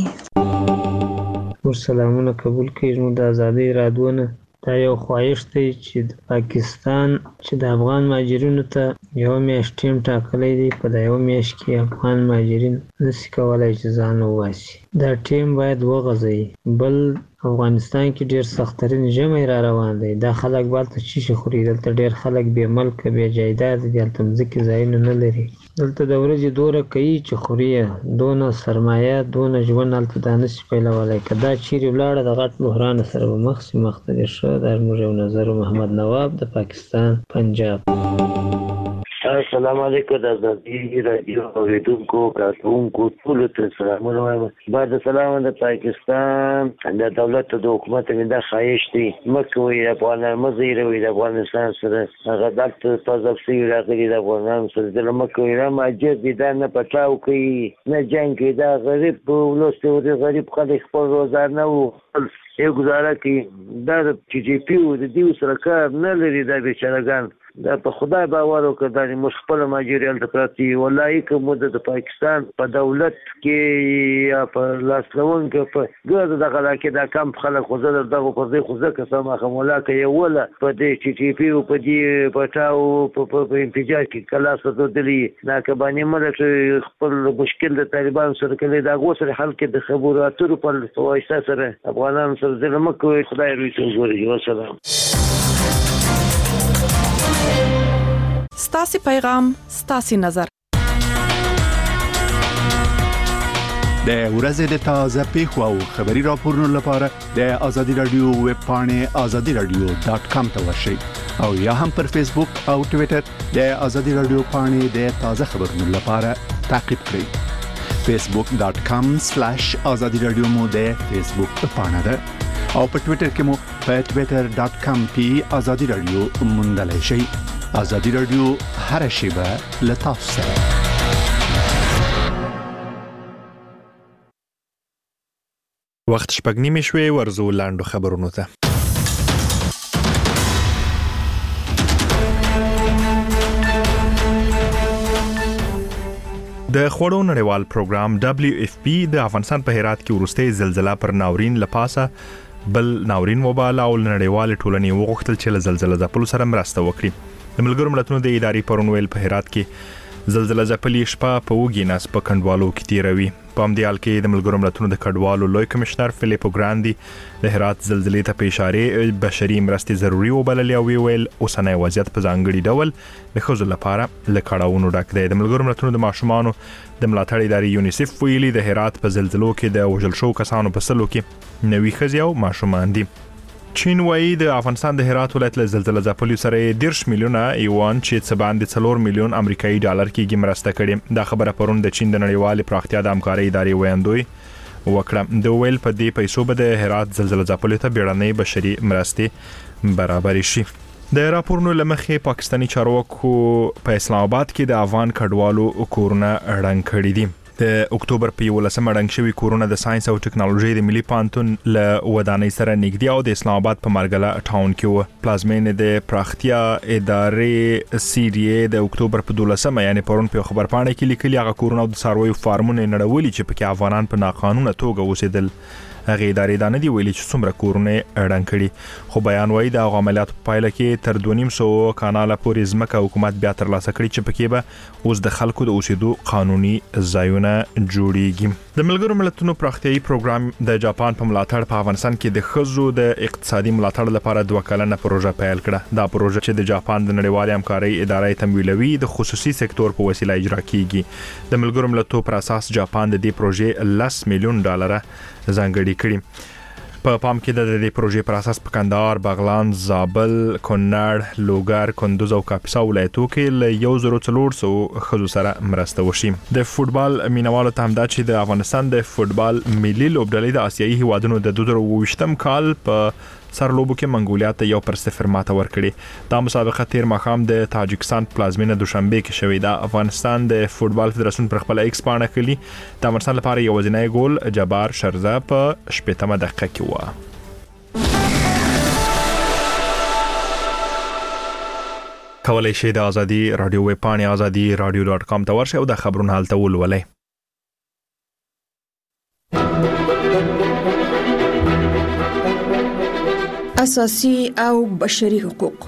سلامونه قبول کړئ. زموږ د ازادۍ رادیو نه دا یو خواهش دی چې د پاکستان چې د افغان مهاجرینو ته یو میاشت ټیم ټاکلی دی، په دا یو میاشت کې افغان مهاجرین نشي کولی چې ځان وباسي. دا ټیم باید وغځوي. بل افغانستان کې ډیر سخترین ژمی را روان دی. دا خلک بالته چی خوري. دلته ډیر خلک بې ملکه بې جایداد دي، هلته مځکې ځایونه نه لري. دلته د ورځې دوره کوي چې خوري، دونه سرمایه دونه ژوند هلته دا نشي پیلولی. که دا چیرې ولاړه د غټ بحران سره به مخ شي. مخ ته دې ښه. دا زموږ یو نظر محمد نواب د پاکستان پنجاب. السلام علیکم. د ازادي رادیو اوریدونکو کارکونکو ټولو ته سلامونه وایم. بعد سلام د پاکستان د دولت د حکومت مې دا خواهش دی مکه وي افغانان مزیروي د افغانستان سره هغه دلته تازه شوي راغلي د افغانانو سره د مکه وي را ماجر دي دا نه پټاو کوي نه جنګ کوي. دا غریب ولس دی، غریب خلک خپل روزانه یو گزاره کوي. دا د چې جی پی د دې سره کار نه لري. دا بیچارهګان دا په خدای باور وکړه دا موږ خپل ماجریال ته پراتی ولای کوم د پاکستان په دولت کې یا په لاسلون کې په ګرځ دغه کې دا کم خلک خو زه دغه په دې خو زه قسم اخم ولا کې ولا په دې چې ټي پی او په دې پټاو په انفجار کې کلاس ودلی دا کبانی مله خپل مشکل د طالبان سره کې دا غوسه حل کې د خبرو اترو په واسطه سره افغانان سره د مکه خدای روي ته ګوري. والسلام. ستاسي پیغام ستاسي نظر. د ورځې د تازه پیښو او خبري راپورونو لپاره د ازادي رادیو ویب پاڼې azadiradio.com ته ورشئ او یا هم پر فیسبوک او ټوئیټر د ازادي رادیو پاڼې د تازه خبرونو لپاره تعقیب کړئ. facebook.com/azadiradio مو د فیسبوک پاڼه ده او په ټوئیټر کې مو په twitter.com/azadiradio موندلای شئ. ازادي رادیو هر شیبه لتاسو سره. وخت شپږ نیمې شوې ورزو لاندو خبرونو ته. د خوړو نړیوال پروګرام WFP د افغانستان په هرات کې ورسته زلزلہ پر ناورین لپاسه بل ناورین وبال او نړیوال ټولنې وغوښتل چې له زلزلې ځپلو سره مرسته وکړي. د ملګرو ملتونو د ادارې پرونویل په هرات کې زلزلې ځپلې شپه په وګي ناس په کندوالو کې تیروي. په همدې حال کې د ملګرو ملتونو د کډوالو لوی کمشنر فلیپو ګراندي د هرات زلزلې ته په اشاره بشري مرستې ضروري وبللې او ویل اوسنۍ وضعیت په ځانګړي ډول د ښځو لپاره له کړهونو ډک دی. د ملګرو ملتونو د ماشومانو د ملاتړ ادارې یونیسف ویلي د هرات په زلزلو کې د وژل شو کسانو په سلو کې 90 ښځې او ماشومان دي. چین وایي د افغانستان د هرات ولایت له زلزلې ځپلو سره 10 میلیونه یوان چې څه باندې 4 میلیون امریکایي ډالر کېږي مرسته کړي. دا خبره پرون د چین د نړیوالې پراختیا د همکارۍ ادارې ویاندوی وکړه. د ویل په دې پیسو به د هرات زلزلې ځپلو ته بیړنۍ بشري مرستې برابر شي. د راپورونو لمخې پاکستانی چارواکو په اسلام آباد کې د افغان کډوالو کورونه ړنګ کړي دي. د اکتوبر په 11 ړنګ شوی کورونه د ساينس او ټکنالوژي د ملي پانتون له ودانۍ سره نږدې او د اسلام آباد په مرګله ټاون کې و. پلازمینه د پراختیا ادارې CDA د اکتوبر په 12 یعنی پرون په خبر پاڼه کې لیکلي هغه کورونه د ساروي فارمونه نړولي چې پکې افغانان په ناقانونه توګه اوسېدل. هغه ادارې دا نه دی ویلي چې څومره کورونه ړنګ کړي، خو بیان وایي د عملیات په پایله کې تر 2.5 کاناله پورې ځمکه حکومت بیا ترلاسه کړي چې پکې به اوس د خلکو د اوسېدو قانوني ځایونه جوړیږي. د ملګرو ملتونو پراختیایي پروګرام د جاپان په ملاتړ په افغانستان کې د ښځو د اقتصادي ملاتړ لپاره 2 کلنه پروژه پیل کړه. دا پروژه چې د جاپان د نړیوالې همکارۍ ادارې تمویلوي د خصوصي سکتور په وسیله اجرا کیږي. د ملګرو ملتونو پر اساس جاپان د دې پروژې 10 میلیون ډالر ځانګړي کړي. په پام کې د دې پروژې پر اساس په کندهار، بغلان، زابل، کونړ، لوګر، کندوز او کاپیسا ولایتونو کې له 1400 ښځو سره مرسته وشي. د فوتبال مینوالو ته هم دا چې د افغانستان د فوتبال ملي لوبډلې د آسیایي هیوادونو د 2022م کال په سرلوبو کې منګولیا ته 1-0 ماته ورکړي. دا مسابقه تیر ماښام د تاجکستان پلازمینه دوشنبه کې شوې ده. افغانستان د فوتبال فدراسیون پر خپل ایکس پاڼه کلی د افغانستان لپاره یو ځینای ګول جبار شرزه په 18 دقیقه کې و. کولای شئ د ازادي رادیو ویب پاڼې azadi.radio.com ته ورشئ او د خبرونو حالت ولولئ. اساسي او بشري حقوق.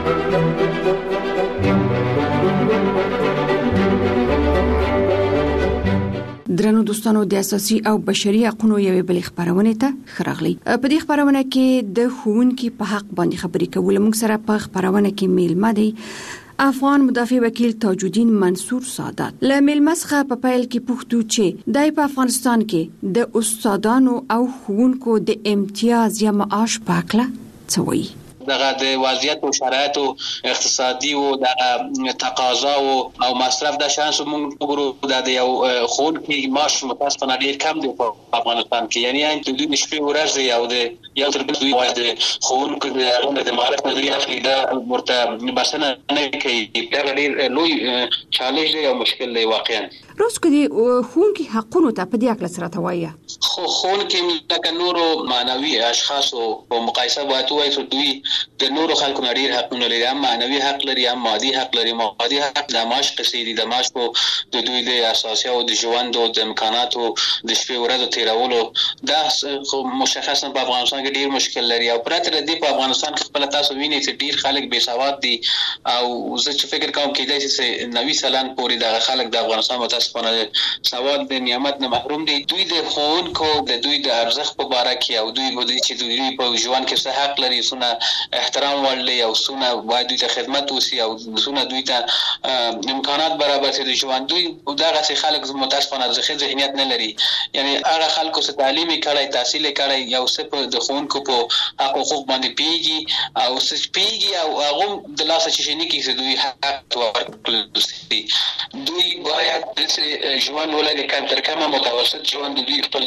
درنو دوستانو د اساسي او بشري حقوقو یوې بل خبرونه ته خراغلي. په دې خبرونه کې د ښوونکي په حق باندې خبرې کول. موږ سره په خبرونه کې میلمه دی افغان مدافع وکیل تاج الدین منصور سادات. له میلمسخه په پیل کې پوښتو چې دای په افغانستان کې د استادانو او ښوونکو د امتیاز یا معاش په اړه څه وایي. دغه د وضعیت او شرایط او اقتصادي او د تقاضا او مصرف د شانس موږ وګورو د یو خونکي معاش متاسفانه ډیر کم دی په افغانستان کې. یعنی ان د شپې ورځ او د یو تر بل دوی وایي خونکو د معرفت نظریه کې دا مرته بسنه نه کوي. دا ډیر لوی چالش دی او مشکل دی واقعا. روز کې خونکي حقوقو ته په دې اړه سره توایي. خو خونکي لکه نورو معنوي اشخاص او مقایسه وایي چې دوی د نورو خلکو نړۍ حقونه لري، هم معنوي حق لري، هم مادي حق لري. مادي حق د معاش قصې دي، د معاش په د دوی د اساسي او د ژوند او د امکاناتو د شپې ورځې تیرولو دا خو مشخصا په افغانستان کې ډیر مشکل لري. او پرته د دې په افغانستان کې خپل تاسو وینئ چې ډیر خلک بې سواد دي او زه چې فکر کوم کېدای چې 90% پورې د خلک د افغانستان متاسفانه سواد د نعمت نه محروم دي. دوی د ښوونکو د دوی د ارزښت په اړه کې او دوی د چې دوی په ژوند کې څه حق لري، څونه احترام ولري او څونه باید دوی ته خدمت وشي او څونه دوی ته امکانات برابر شي د ژوند. دوی دغه څه خلک متاسفانه ذهنیت نه لري. یعنی هغه خلکو څخه تعلیم کړي، تحصیل کړي، یو څه په د ښوونکو په حقوق باندې پیږي او څه پیږي او هغه د لاسه چې نه کیږي دوی حق ورکړي. دوی باید د ژوند ولري کم تر کمه متوسط ژوند دوی خپل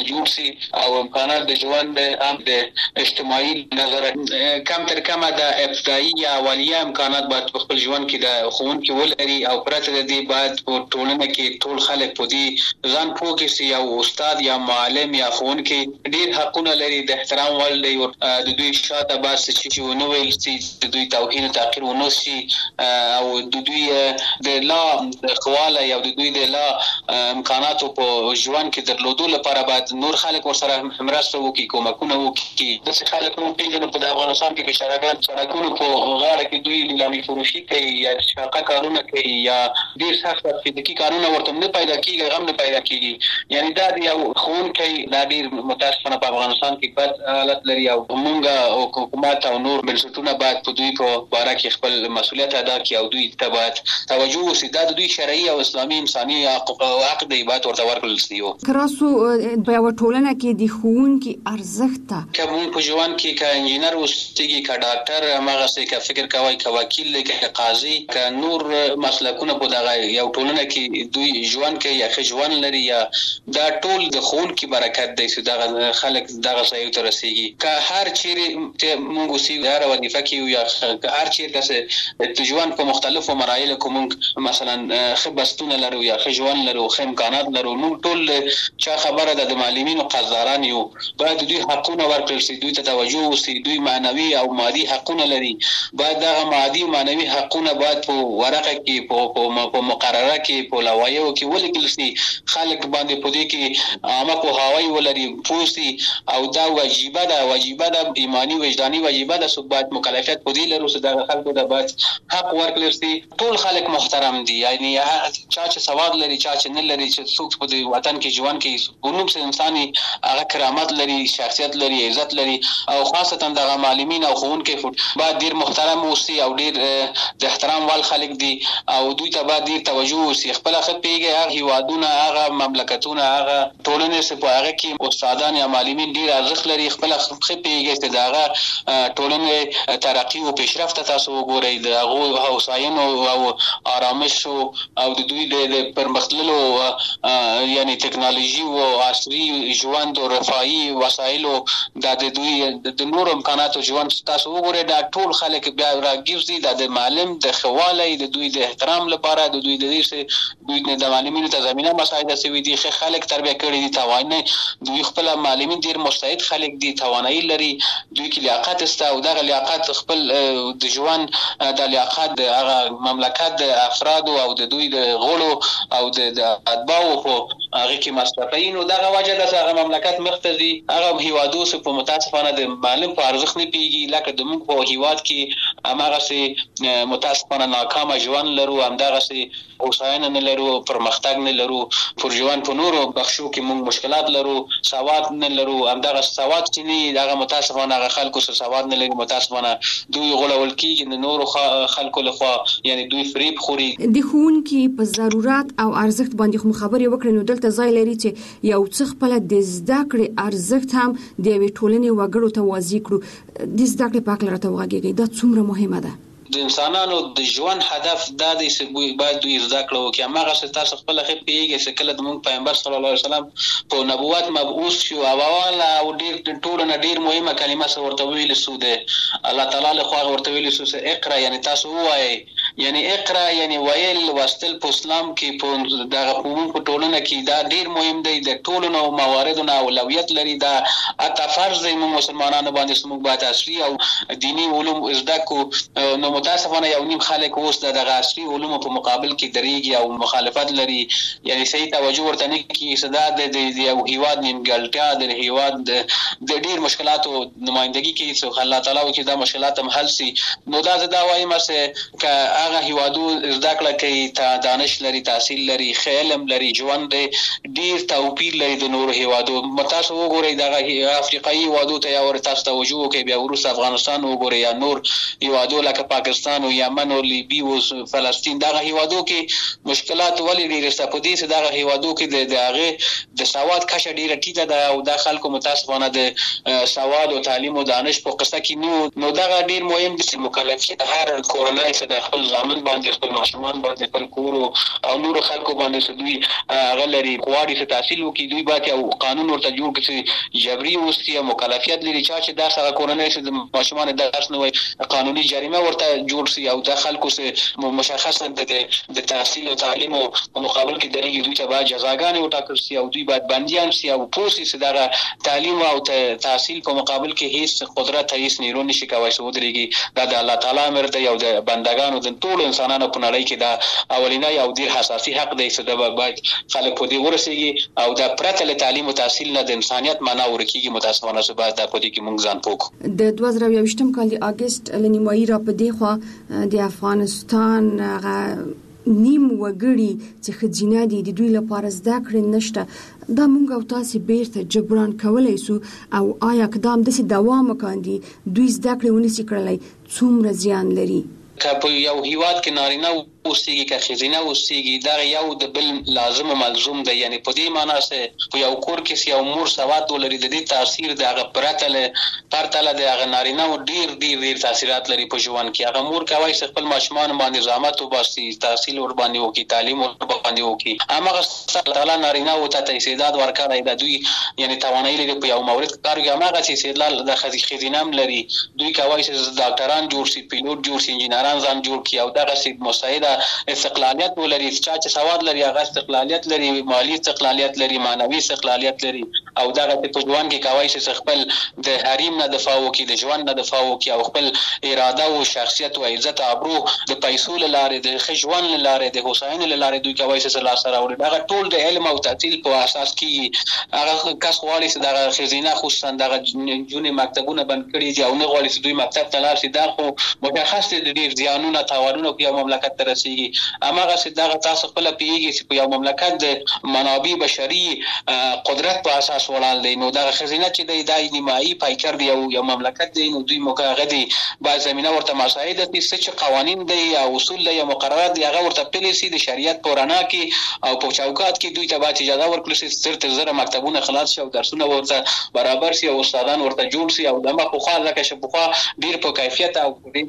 جوړ شي او امکانات د ژوند هم د اجتماعي نظر کم تر کمه د ابتدایي یا اولیه امکانات باید په خپل ژوند کې د ښوونکي ولري او پرته د دې باید په ټولنه کې ټول خلک په دې ځان پوه کړي چې یو استاد یا معلم یا ښوونکي ډېر حقونه لري د احترام وړ دی او د دوی شاته بس چې ونه ویل شي د دوی توهین او تحقیر ونه شي او د دوی د لا خواله یا د دوی د لا امکاناتو په ژوند کې درلودو لپاره باید نور خلک ورسره مرسته وکړي کومکونه وکړي داسې خلک موږ پېژنو په افغانستان کې بېچارهګان سړکونو په غاړه کې دوی لیلامي فروشي کوي یا شاقه کارونه کوي یا ډېر سخت فزیکي کارونه ورته نه پیدا کېږي غم نه پیدا کېږي یعنې دا د یو ښوونکی دا ډېر متاسفانه په افغانستان کې بد حالت لري او موږ حکومت او نور بنسټونه باید په دوی په باره کې خپل مسؤلیت ادا کړي او دوی ته باید توجه وشي دا د دوی شرعي او اسلامي انساني حق دی باید ورته ورکړل شي کراسو په یو ټولنه کې د ښوونکي ارزښت ته که موږ په ژوند کې که انجینر اوسېږي که ډاکټر هماغسې که فکر کوئ که وکیل دی که قاضي که نور مسلکونه په دغه یو ټولنه کې دوی ژوند کوي یا ښه ژوند لري یا دا ټول د ښوونکي برکت دی چې دغه خلک دغه ځایو ته رسېږي که هر چیرې موږ اوسېږو هره وظیفه کې یو یا هر چیرې داسې د ژوند په مختلفو مراحلو کې موږ مثلا ښه بستونه لرو یا ښه ژوند لرو ښه امکانات لرو موږ ټول چا خبره ده د معلمینو قدردان یو باید دوی حقونه ورکړل شي دوی ته توجه وشي دوی معنوي او مادي حقونه لري باید دغه مادي او معنوي حقونه باید په ورقه کې په مقرره کې په لوایحو کې ولیکل شي خلک باندې په دې کې عامه پوهاوی ولري پوه شي او دا واجبه ده ایمانی وجداني واجبه ده چې باید مکلفیت په دې لرو چې دغه خلکو ته باید حق ورکړل شي ټول خلک محترم دي یعنی چا چې سواد لري چا چې نه لري چې څوک په دې وطن کې ژوند کوي ونوم چې انساني هغه کرامت لري شخصیت لري عزت لري او خاصتا دغه معلمین او ښوونکي باید ډېر محترم اوسي او ډېر د احترام وړ خلک دي او دوی ته باید ډېر توجه وشي خپله ښه پوهېږي هغه هېوادونه هغه مملکتونه هغه ټولنې چې په هغه کې استادان یا معلمین ډېر ارزښت لري خپله ښه پوهېږي چې د هغه ټولنې ترقي او پیشرفت ته تاسو وګورئ د هغو هوساینو او آرامشو او د دوی د پرمختللو یعنی ټکنالوژي او عصري ژوند او رفاهي وسایلو د دوی د نور امکاناتو ژوند تاسو وګورئ دا ټول خلک بیا راګرځي د معلم د خواله د دوی د احترام لپاره د دوی د دوی د معلمینو ته زمينه مساعده سوي دي خلک تربیه کړي دي توانای دوی خپل معلمین ډیر مستعد خلک دي توانایي لري دوی کې لیاقت است او دغه لیاقت خپل د ژوند د لیاقت د هغه مملکت د افراد او د دوی د غړو او د اتباعو په هغه کې مصرفي نو دغه وجه د هغه مملکت مختزي هغه هیوادو سه په متاسفانه د معلم په ارزښت نه پیږي لکه د موږ په هیواد کې هغه سه متاسفانه ناکام ژوند لرو همدغه سه اوساینه نه لرو پرمختګ نه لرو پر ژوند په نورو بخشو کې موږ مشکلات لرو سواد نه لرو همدغه سواد چې نه دغه متاسفانه هغه خلکو سره سواد نه لري متاسفانه دوی غولول کېږي د نورو خلکو لخوا یعنی دوی فریب خوري د ښوونکي په ضرورت او ارزښت باندې خو خبرې وکړې نو دلته ځای لري چې یو څه خپل د زده کړې ارزښت هم د یوې ټولنې وګړو ته واضح کړو د زده کړې په اړه راته وغږیږئ دا څومره مهمه ده د انسانانو د ژوند هدف دا دی چې باید دوی زده کړو چې هغه څه تاسو خپل خې پیږي چې کله د موږ پیغمبر صلی الله علیه وسلم په نبوت مبعوث شو او ډیر ټولنه ډیر مهمه کلمه څه ورته ویل سو ده الله تعالی له خوا ورته ویل سو چې اقرا یعنی تاسو وایي یعنی اقرا یعنی ویل واستل په اسلام کې په دغه په ټولنه کې دا ډیر مهم دی د ټولنو مواردونو اولویت لري دا اته فرض دی موږ مسلمانانو باندې موږ باید اصلي او دینی علوم زده کو نو متاسفانه یو نیم خلک اوس دغه عصري علومو په مقابل کې درېږي او مخالفت لري یعنی صحیح توجه ورته نه کوي صدا د یو هیواد نیمګړتیا د هیواد د ډیر مشکلاتو نمائندګي کوي چې الله تعالی وکړي دا مشکلات هم حل شي نو دا وایم چې که هغه هیوادو زده کړه کوي دانش لري تحصیل لري علم لري ژوند ډیر توپیر لري د نورو هیوادو تاسو وګورئ دغه افریقایي هیوادو ته یا ورته تاسو توجه وکړئ بیا وروسته افغانستان وګورئ یا نور هیوادو لکه پاکستان او یمن او لیبی او فلسطین دغه هیوادو کې مشکلات ولې ډېر سپدي چې دغه هیوادو کې د هغه د سواد کچه ډیره ټیټه ده او د خلکو متاسفانه د سواد او تعلیم او دانش په قصه کې نو دغه ډیر مهم دي چې مکلفیت هر کورنۍ چې د خپل زامن باندې خپل ماشومان باندې خپل کور او نور خلکو باندې دوی غلري قواړي څخه تحصیل وکړي دوی باندې او قانون ورته جوړ کړي جبري اوسي مکلفیت لري چې دا سره کورنۍ چې ماشومان درس نه وي قانوني جریمه ورته جوړ شي او د خلکو سره مشخصا د تحصیل او تعلیم او مقابل کې درېږي دوی ته باید جزاګانې وټاکل شي او دوی باید بنديان شي او پوسي چې دا تعلیم او تحصیل په مقابل کې هیڅ قدرت هیڅ نیرو نشي کوي چې ودرېږي دا د الله تعالی امر دی او د بندگانو د ټول انسانانو په نړۍ کې دا اولینی او ډیر حساسي حق دی چې دا باید خلک په دې ورسېږي او دا پرته له تعلیم او تحصیل نه د انسانيت معنا ورکیږي متاسفانه چې باید دا په دې کې موږ ځان پوکو د 2023م کال د اگست لنیمایي را په دی خو د افغانستان نیم وګړي چې خځینه دي د دوی لپاره زده کړې نشته دا موږ او تاسو بیرته جبران کولای سو او آیا اقدام د دوام وکاندي دوی زده کړې ونیسي کړلای څومره زیان لري که په یو هیواد کې نارینه اوسېږي که ښځینه اوسېږي دا یو د بل لازم او ملزوم دی یعنی په دې معنی چې په یو کور کې یو مور سواد ولري د دې تاثیر د هغه پرته له د هغه نارینه او ډیر تاثیرات لري په ژوند کې هغه مور کوي چې خپل ماشومان باندې زحمت وباسي تحصیل ور باندې وکړي تعلیم ور باندې وکړي هغه تعالی نارینه او ته استعداد ورکړی د دوی یعنی توانایي لري په یو مورد کار کوي هغه چې استعداد د خځینام لري دوی کوي چې ډاکټران جوړ شي پیلوټ جوړ شي انجینران ځان جوړ کړي او دغه څه مساعده استقلالیت ولري چې سواد لري هغه استقلالیت لري مالی استقلالیت لري معنوي استقلالیت لري او دغه په ژوند کې کوي چې خپل د حریم نه دفاع وکړي د ژوند نه دفاع وکړي او خپل اراده او شخصیت او عزت ابرو د پیسو لاره د خجوان لاره د حسین لاره دوی کوي چې لا سره ور دغه ټول د علم او تحصیل په اساس کې هغه کس غواړي چې دغه خزینه خصوصا دغه جونې مکتبونه بند کړي دي او نه غواړي چې دوی مکتب ته لاړ شي دا خو مشخص دي ډیر زیانونه تاوانونه په یو مملکت ته رسیږي اماغه چې دغه تاسو خپل پیږي چې په یو مملکت د منابع بشري قدرت په اساس ولاړ دی نو دغه خزینه چې د دای نیمایي پایکر دی یو مملکت دی نو دوی موقعه دي با زمينه ورته مساعده دي چې قوانين دي او اصول دي مقررات دي هغه ورته پالیسي د شریعت پورانا کې او په چوکات کې دوی ته باید اجازه ورکړي چې تر زره مکتبونه خلاص شي او درسونه ورته برابر شي او استادان ورته جوړ شي او دغه په خاله کې شپخوا ډیر په کیفیت او ډیر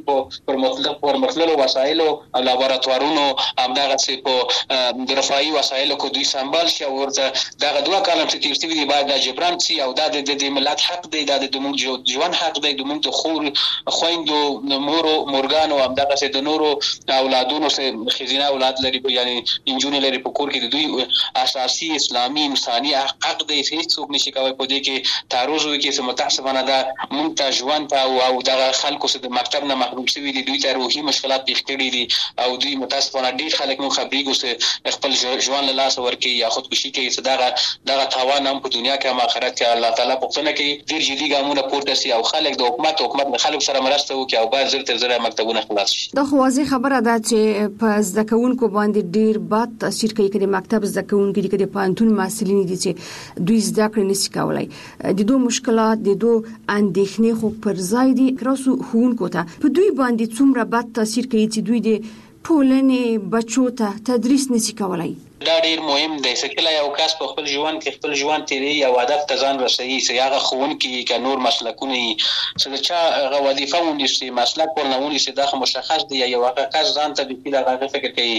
په مطلب وسایلو او لابراتوارونو همدغه څه په رفاهي وسایلو کو دوی سمبال شي او ورته دغه دوه کالم چې تیر شوی دی باید د جبران شي او د ملت حق دی د موږ ژوند حق دی د موږ د خور خويندو مورګانو همدغه څه د نورو اولادونو سره خزینه اولاد لري یعنی انجونی لري په کور کې د دوی اساسي اسلامي انساني حق دی چې څوک نشي کوي په دې کې تعرض وکړي چې متاسفانه دا موږ ته ژوند او دغه خلکو سره د مکتب نه محروم شوی دي دوی ته روحي مشکلات پیښ کړي دي او دوی متاسفانه ډیر خلک نو خبريګو چې خپل ژوند له لاس ورکي یا خودکشي کوي چې دغه تاوان هم په دنیا کې هم آخرت کې الله تعالی پوښتنه کوي ډیر جدي ګامونه پورته سي او خلک د حکومت له خلکو سره مرسته وکړي او باید زر تر زر مکتبونه خلاص شي دا خو واضح خبره ده چې په ځکهونکو باندې ډیر بد تاثیر کوي کړي مکتب ځکهونکو دي کړي پانتون مسلې دي چې دوی زده کړې نشي کولای د دوه مشکلات د دوه اندېښنې خو پر ځای دي راسو هونکو ته په دوی باندې څومره بد تاثیر کوي چې دوی د پولنې بچو ته تدریس نشي کولای دا ډیر مهم دی چې کله یو کس په خپل ژوند کې خپل ژوند تیری او هدف ته ځان رسوي چې هغه خوونکی ک نور مسلکونه چې چا هغه وظیفه ونیسي مسلک ورنونی چې دا مشخص دی یو هغه کس ځان ته د هغه فکر کوي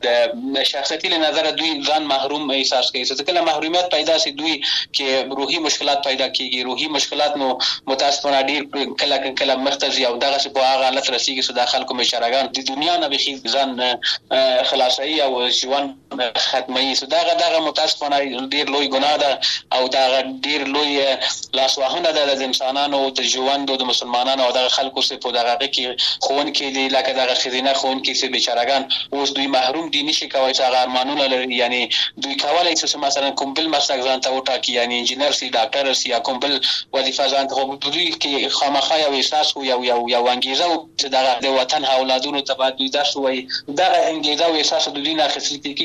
د شخصیتي نظر دوی ځان محروم احساس کوي چې کله محرومیت پیدا سي دوی کې روحي مشکلات پیدا کیږي روحي مشکلات نو متاسفانه ډیر کله مختزي او دغه په هغه حالت رسیږي چې د خلکو مشرګان د دنیا نه به ځان خلاصي او ژوند ختمي سو دغه متاسفانه ډیر لوی ګناه ده او دغه ډیر لوی لاسوهنه ده د انسانانو د ژوند او د مسلمانانو او د خلکو څخه په دغه کې خون کې دي لکه دغه خزینه خون کې چې بیچارهګان اوس دوی محروم دي نشي کوي چې هغه ارمانونه لري یعنی دوی کولای شي چې مثلا کوم بل مسلک ځان ته وټاکي یعنی انجینر سي ډاکټر سي یا کوم بل وظیفه ځان ته دوی کې خامخا یو احساس او یو انګیزه چې دغه د وطن اولادونو ته باید دوی درس وایي دغه انګیزه او احساس د دوی نه خصيصي کېږي د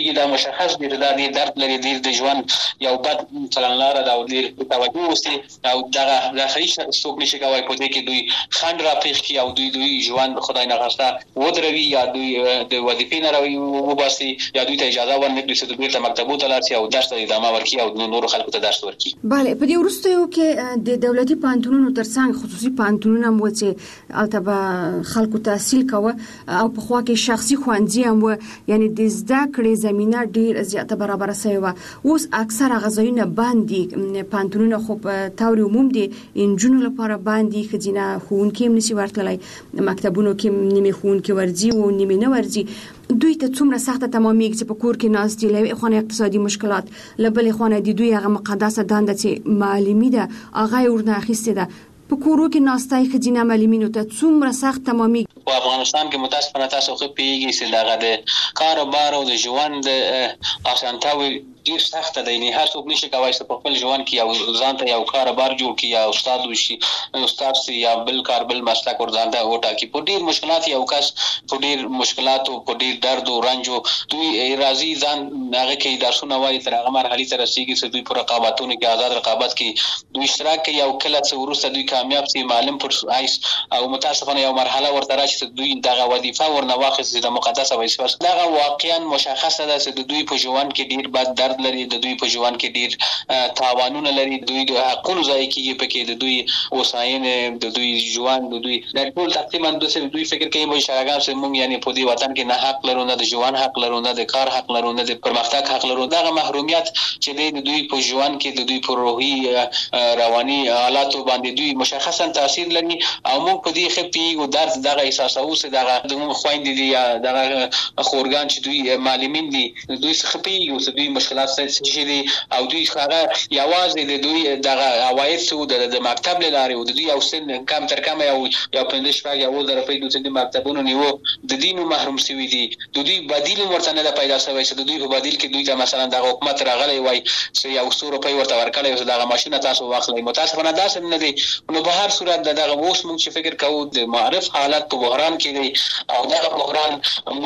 مشخص دي د درد لري د ژوند یو بد چلنلاره دا د توجه وستي او د خریش څوک نشي کوي په دې کې دوی خند را پیښ کی او دوی ژوند خدای نه غوښته ودروي یا دوی د وظیفې نه راوي وباسي یا دوی ته اجازه ورنکړي چې دوی ته مکتبو ته لاړ شي او درس ته ادامه ورکړي او نور خلکو ته درس ورکړي. بله په دې وروستیو کې د دولتي پوهنتونونو ترڅنګ خصوصي پوهنتونونه هم چې البته خلکو تحصیل کوه او په خوا کې شخصي ښوونځي هم و یعنی د زده کړې زمينه ډیر زیاته برابر شوی و. اوس اکثره غزاینه باندې پوهنتونونه خو په تور عموم دي انجونو لپاره باندې خزینه ښوونکي هم نشي ورتلای مکتبونو کې نیمه ښوونکي ورځي او نیمه نه ورځي دوی ته څومره سخته تمامېږي چې په کور کې ناست دي له خونه اقتصادي مشکلات لبلې خونه دي دوی هغه مقدسه دنده چې معلمي ده هغه ورنه اخیسته ده په کورو کې ناستای خزینه معلمینو ته څومره سخت تمامېږي. په افغانستان کې متاسفانه تاسو خو پیږي چې دغه د کاروبار او د ژوند اسانتیاوي ډیر سخت دی نه هر څوک نشي کوي چې په خپل ژوند کې یو ځان ته یو کاروبار جوړ کړي یا استاد وشي استاد سي یا بل کار بل مسلک ور ځان ته وټا کې په ډیر مشکلات یو کس په ډیر مشکلات او په ډیر درد او رنج دوی راضي ځان هغه کې درسونه وایي تر هغه مرحله ته رسیدي چې دوی پر رقابتونو کې آزاد رقابت کې دوی اشتراک کوي او کله چې ورسته دوی کامیاب سي معلم پر آیس او متاسفانه یو مرحله ورته راشي چې دوی دغه وظیفه ورنه واخیستي د مقدسه وظیفه دغه واقعا مشخصه ده چې دوی په ژوند کې ډیر بد درد لري د دوی په ژوند کې ډیر تاوانونه لري دوی د حقوقو ځای کې پکې د دوی وساین د دوی ژوند د دوی د ټول تقریبا د دوی فکر کوي مو شراګان چې موږ یعنی په دې وطن کې نه حق لرو نه د ژوند حق لرو نه د کار حق لرو نه د پرمختګ حق لرو دغه محرومیت چې د دوی په ژوند کې د دوی په روحي رواني حالات باندې دوی مشخصا تاثیر لري او موږ په دې خپي او درد دغه احساس او چې دغه د موږ خويندې دي یا دغه خورګان چې دوی معلمین دي دوی خپي او چې دوی مشکلات دي او دوی هغه یوازې د دوی دغه عواید سو د مکتب لاره او د دوی او سن کم تر کم یو 15 شپږ یو درپې دوی د مکتبونو نیو د دینو محروم شوی دي د دوی بدیل ورته نه پیدا شوی چې د دوی په بدیل کې دوی ته مثلا د حکومت راغلی وای چې یو 100 روپۍ ورته ورکړي او دغه ماشين تاسو واخلئ متاسفانه داسې نه دي نو په هر صورت دغه اوس موږ چې فکر کوو د معرف حالت په بحران کې دي او دغه بحران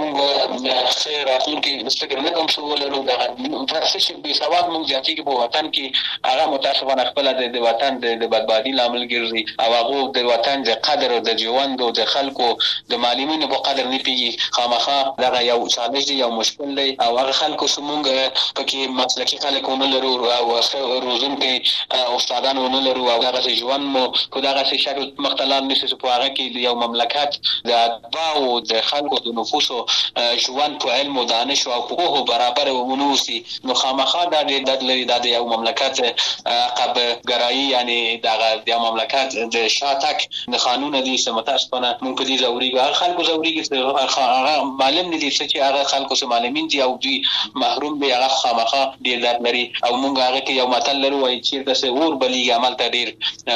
موږ خیر راتلونکي مستقر نه کوم څه ولرو دغه څه به سواد موږ ځاتې کې په وطن کې هغه متاسفانه خپل د وطن د بدبادي لامل ګرځي او هغه د وطن د قدر او د ژوند او د خلکو د معلمینو په قدر نه پیږي خامخا دغه یو چالش دی یو مشکل دی او هغه خلکو سمونګ پکې مسلکي خلکونه لرو او روزونکي استادانو نه لرو او هغه ژوند مو په دغه شکل مختلف نشي په هغه کې یو مملکت د اتباع او د خلکو د نفوس ژوند په علم او دانش او حقوق برابر ونوسي نو خامخا د لري د یو مملکت عقب ګرایي یعنی د مملکت د شاتک د قانون دي چې متاسفانه مونږ په دې زوري خلکو زوري کې هغه معلم دي چې هغه خلکو سم معلمین دي او دوی محروم دي هغه خامخا ډیر درد لري او مونږ هغه کې یو متل لرو وایي چې تاسو اور بلی عمل ته ډیر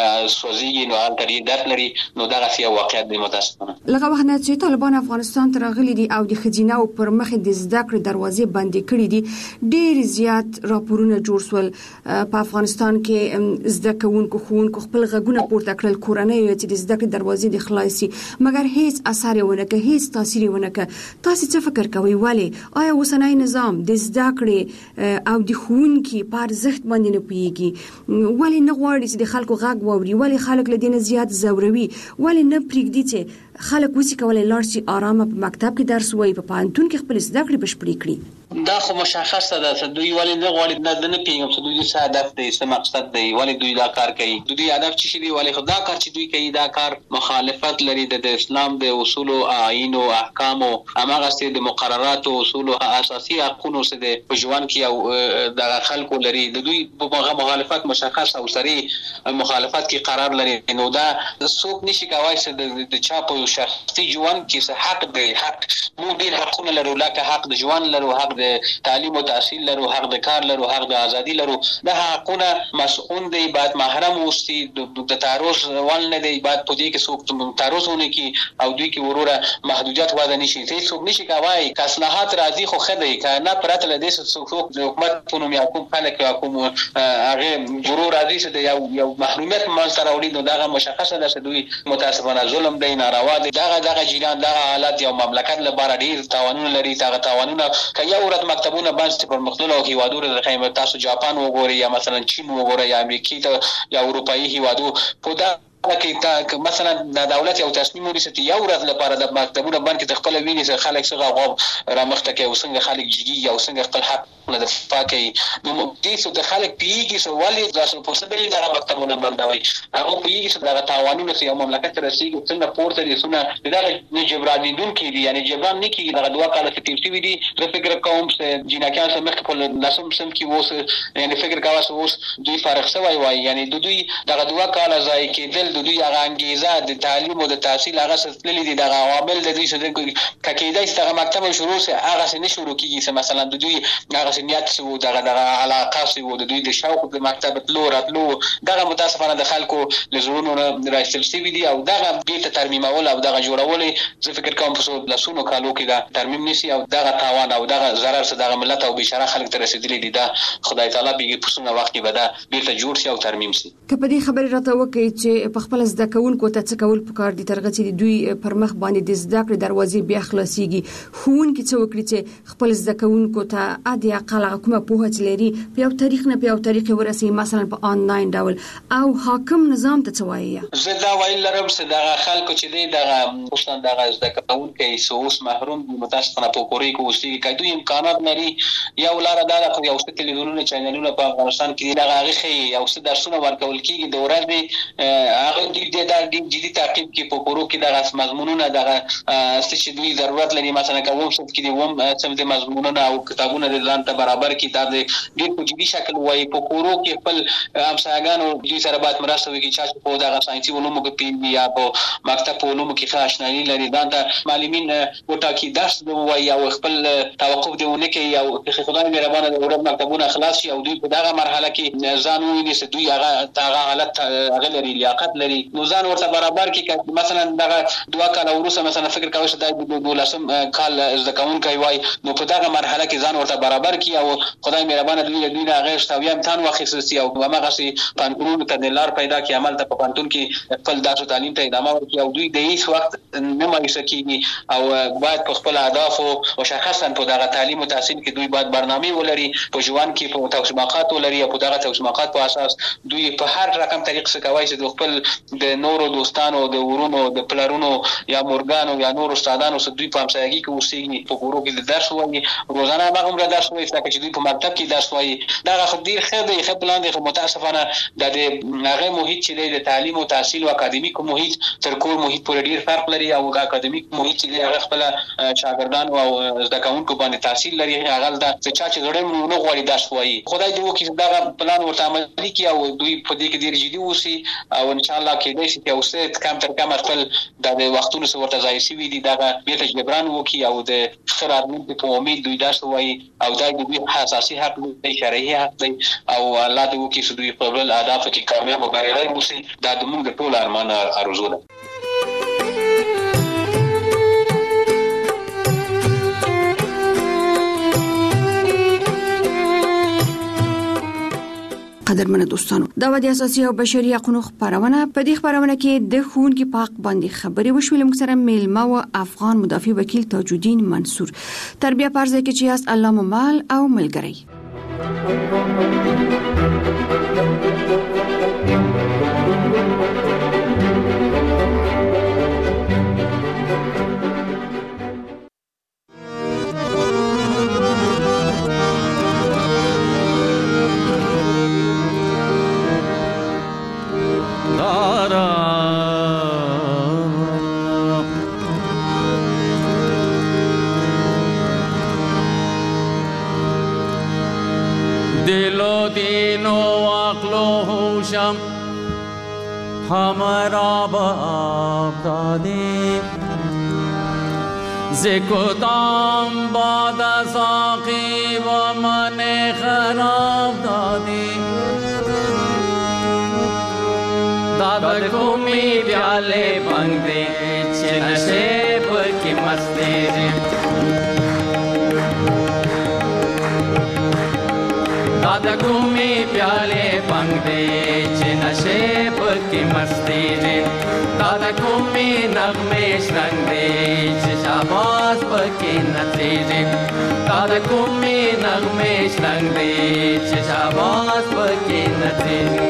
سوځي نو هغه ډیر درد لري نو دغه سی واقعیت دی متاسفانه لکه وخت چې طالبان افغانستان ته راغلي دي او د خزینه او پر مخ د زده کړې دروازې بندې کړې دي ډیر زیات راپورونه جوړ سول په افغانستان کې زده کوونکو خوونکو خپل غږونه پورته کړل کورنۍ چې د زده کړې دروازې د خلاصي مګر هیڅ اثر ونه کوي هیڅ تاثیر ونه کوي تاسو څه فکر کوئ ولی آیا اوسنۍ نظام د زده کړې او د خوونکي په ارزښت باندې نه پیږي ولی نه غواړي چې د خلکو غږ واوري ولی خلک له دې نه زیات زوروي ولی نه پریږدي چې خلک وسی کولای لاړ شي آرامه په مکتب کې درس وایي په پوهنتون کې خپل زده کړې بشپړې کړي دا خو مشخصه ده چې دوی ولې نه غواړي نه پیږم چې دوی څه هدف دی څه مقصد دی ولې دوی دا کار کوي دوی هدف چې دی ولې خدا کار چې دوی کوي دا کار مخالفت لري د اسلام د اصول او آیین او احکام او هغه ستې د مقررات او اصول او اساسي حقوقو څخه د پجوان کې او د خلکو لري د دوی په مخالفت مشخص او سری مخالفت کې قرار لري نو دا څوک نشي کوي چې د چا په شخصي ژوند کې حق دی حق مو ډیر حقونه لرو لکه حق د ژوند لرو حق د تعلیم او تحصیل لرو حق د کار لرو حق د ازادي لرو د حقونه مسؤون دی بعد محرم اوسي د تعرض ول نه دی بعد په دې کې څوک تعرضونه کی او دوی کې وروره محدودیت واده نشي څوک نشي کوي اصلاحات راځي خو خدای کنه پرته له دې څوک د حکومت په نوم یا کوم خلک یا کوم هغه ضرور راځي چې یو محرومیت منځ راوړي نو دا مشخصه ده چې دوی متاسفانه ظلم دی ناروا دی دغه جریان دغه حالت یو مملکت له لپاره ډیر تاوانونه لري. هغه تاوانونه که یو ورځ مکتبونه بند شي پر مختلفو هیوادونو د خیمه تاسو جاپان وګورئ یا مثلا چین وګورئ یا امریکای ته یا اروپאי هیوادو په دا کې مثلا د دولت یو تصمیم ونیسي چې یو ورځ لپاره د مکتبونو بند کې خپل ویني چې خلک څنګه را مخته کوي او څنګه خلک جګي او څنګه خپل حق نه دفاع کوي. نو دې څه د خلک پیږي چې ولې تاسو په څه دلیل د مکتبونو بندوي؟ هغه پیږي چې د تاوانونو چې یو مملکت رسیږي څنګه پورته دي څنګه دا نه جبرانیدون کیږي یعنی جبران نه کیږي. دا دوه کاله چې تیر شوي دي زه فکر کوم چې جناکان سره مخ په لاسم سم کې اوس یعنی فکر کاوه اوس دوی فارغ شوی وای یعنی دوی دغه دوه کاله ځای کېدل دوی هغه انګیزه د تعلیم او د تحصیل هغه ستللي دي د عوامل د دې څخه کېدای چې هغه مکتب شروع سي هغه نه شروع کیږي چې مثلا دوی هغه نیت سو دغه علاقه سو د دوی د شوق د مکتب تلو راتلو دغه متاسفانه د خلکو لزرونو راځل سي دي او دغه بیت ترمیمول او دغه جوړول زه فکر کوم په لاسونو کالو کې دا ترمیم نشي او دغه تاوان او دغه ضرر سره دغه ملت او بشاره خلک ته رسیدلي دي. دا خدای تعالی به په څنګه وخت کې به دا بیت جوړ شي او ترمیم شي. که په دې خبره راته وکړي چې په خپل زده کوونکو ته څه کول پکار دي ترغه چې دوی پر مخ باندې د زده کړې دروازې بیا خلاصيږي خون کې څه وکړي چې خپل زده کوونکو ته ادي اقل حکومت په هڅه لري په یو تاریخ نه په یو تاریخ ورسي مثلا په آنلاین ډول او حاکم نظام ته څه وایي؟ زه دا ویل لرم چې دا خلکو چې دی دا خصوصا دا زده کوونکو سوس محروم دي متاسفانه په کوري کې اوسېږي که دوی امکانات لري یو لار دا د یو څه تلویزیونونه چینلونه په افغانستان کې دا هغه خي یو څه درسونه ورکول کیږي د ورځې هغه د جدي تعقیب کې په کورو کې د مضمونونه د چې دوی ضرورت لري مثلا کوم څه کې د سم د مضمونونه او کتابونه د ځان ته برابر کتاب د ډېر په جدي شکل وایي په کورو کې خپل همسایګانو دوی سره باید مرسته وکړي چې په دغه ساينسي علومو کې پی یا په مکتب په علومو کې ښه آشنایي لري دا د معلمین وټاکي درس وایي او خپل توقف دیونه کوي او خدای مهربانه د ورځ مکتبونه خلاص شي او دوی په دغه مرحله کې ځان ویني چې دوی هغه حالت هغه لري لیاقت لري نو ځان ورته برابر کې مثلا دغه دوه کاله وروسته مثلا فکر کوي چې د دولسم کال زده کوونکی وای نو په دغه مرحله کې ځان ورته برابر کی او خدای مهربانه دوی نه غیر شتاوی امتحان واخیستي او هغه سي پانتون ته د لار پیدا کی عمل ته په پانتون کې خپل درس تعلیم ته ادامه ورکړي او دوی د هیڅ وخت نه مایوسه کیږي او باید په خپل اهداف او شخصا په دغه تعلیم او تحصیل کې دوی باید برنامه ولري په ژوند کې په توسماقات ولري او په دغه توسماقات په اساس دوی په هر رقم طریق څخه کوي چې د خپل د نورو دوستانو د ورونو د پلارونو یا مورګانو یا نورو استادانو سره دوی په همسایګي کې اوسېږي په کورو کې د درس وایي روزانه هغه درس وایي چې دوی په مکتب کې درس وایي دا خو ډیر ښه دی ښه پلان دی خو متاسفانه د هغه محیط چې د تعلیم او تحصیل او اکاډمیک محیط تر کور محیط پورې ډیر فرق لري او د اکاډمیک محیط چې هغه خپل شاګردان او زده کوونکو باندې تحصیل لري هغه د چې غړي نو غوړي درس وایي خدای دې وکړي دا پلان ورته عملي کړي او دوی په دې کې ډیر جدي اوسي او ان شاء الله کې دې چې اوسه کم تر کم خپل د وختونو سره ورته ځای شي دي دا به جبران وکړي او د خرابون په امید دوی درس وایي او دا دوی حساسي حق دی شرعي حق دی او الله دې وکړي چې دوی په خپل اهداف کې کامیاب او بریالي اوسي دا د موږ ټول ارمان ارزو ده. قدرمنه دوستانو دا د اساسي او بشري حقوقو خبرونه په دې خبرونه کې د ښوونکي په حق باندې خبرې وشولې موږ سره میلمه او افغان مدافع وکیل تاج الدین منصور تربیه پرځه کې چې است الله مال او ملګری हमारा बाप दादी ज़िकुदाम बादा साक़ी व मने खराब दादी दादा घूमी प्याले पंगदे नशेब की मस्ती दादा घूमी प्याले पंगदे नशेब की मस्ती रे दादा कोमी नगमेश रंग दे शाबाश पकी नतीजे दादा कोमी नगमेश रंग दे शाबाश पकी नतीजे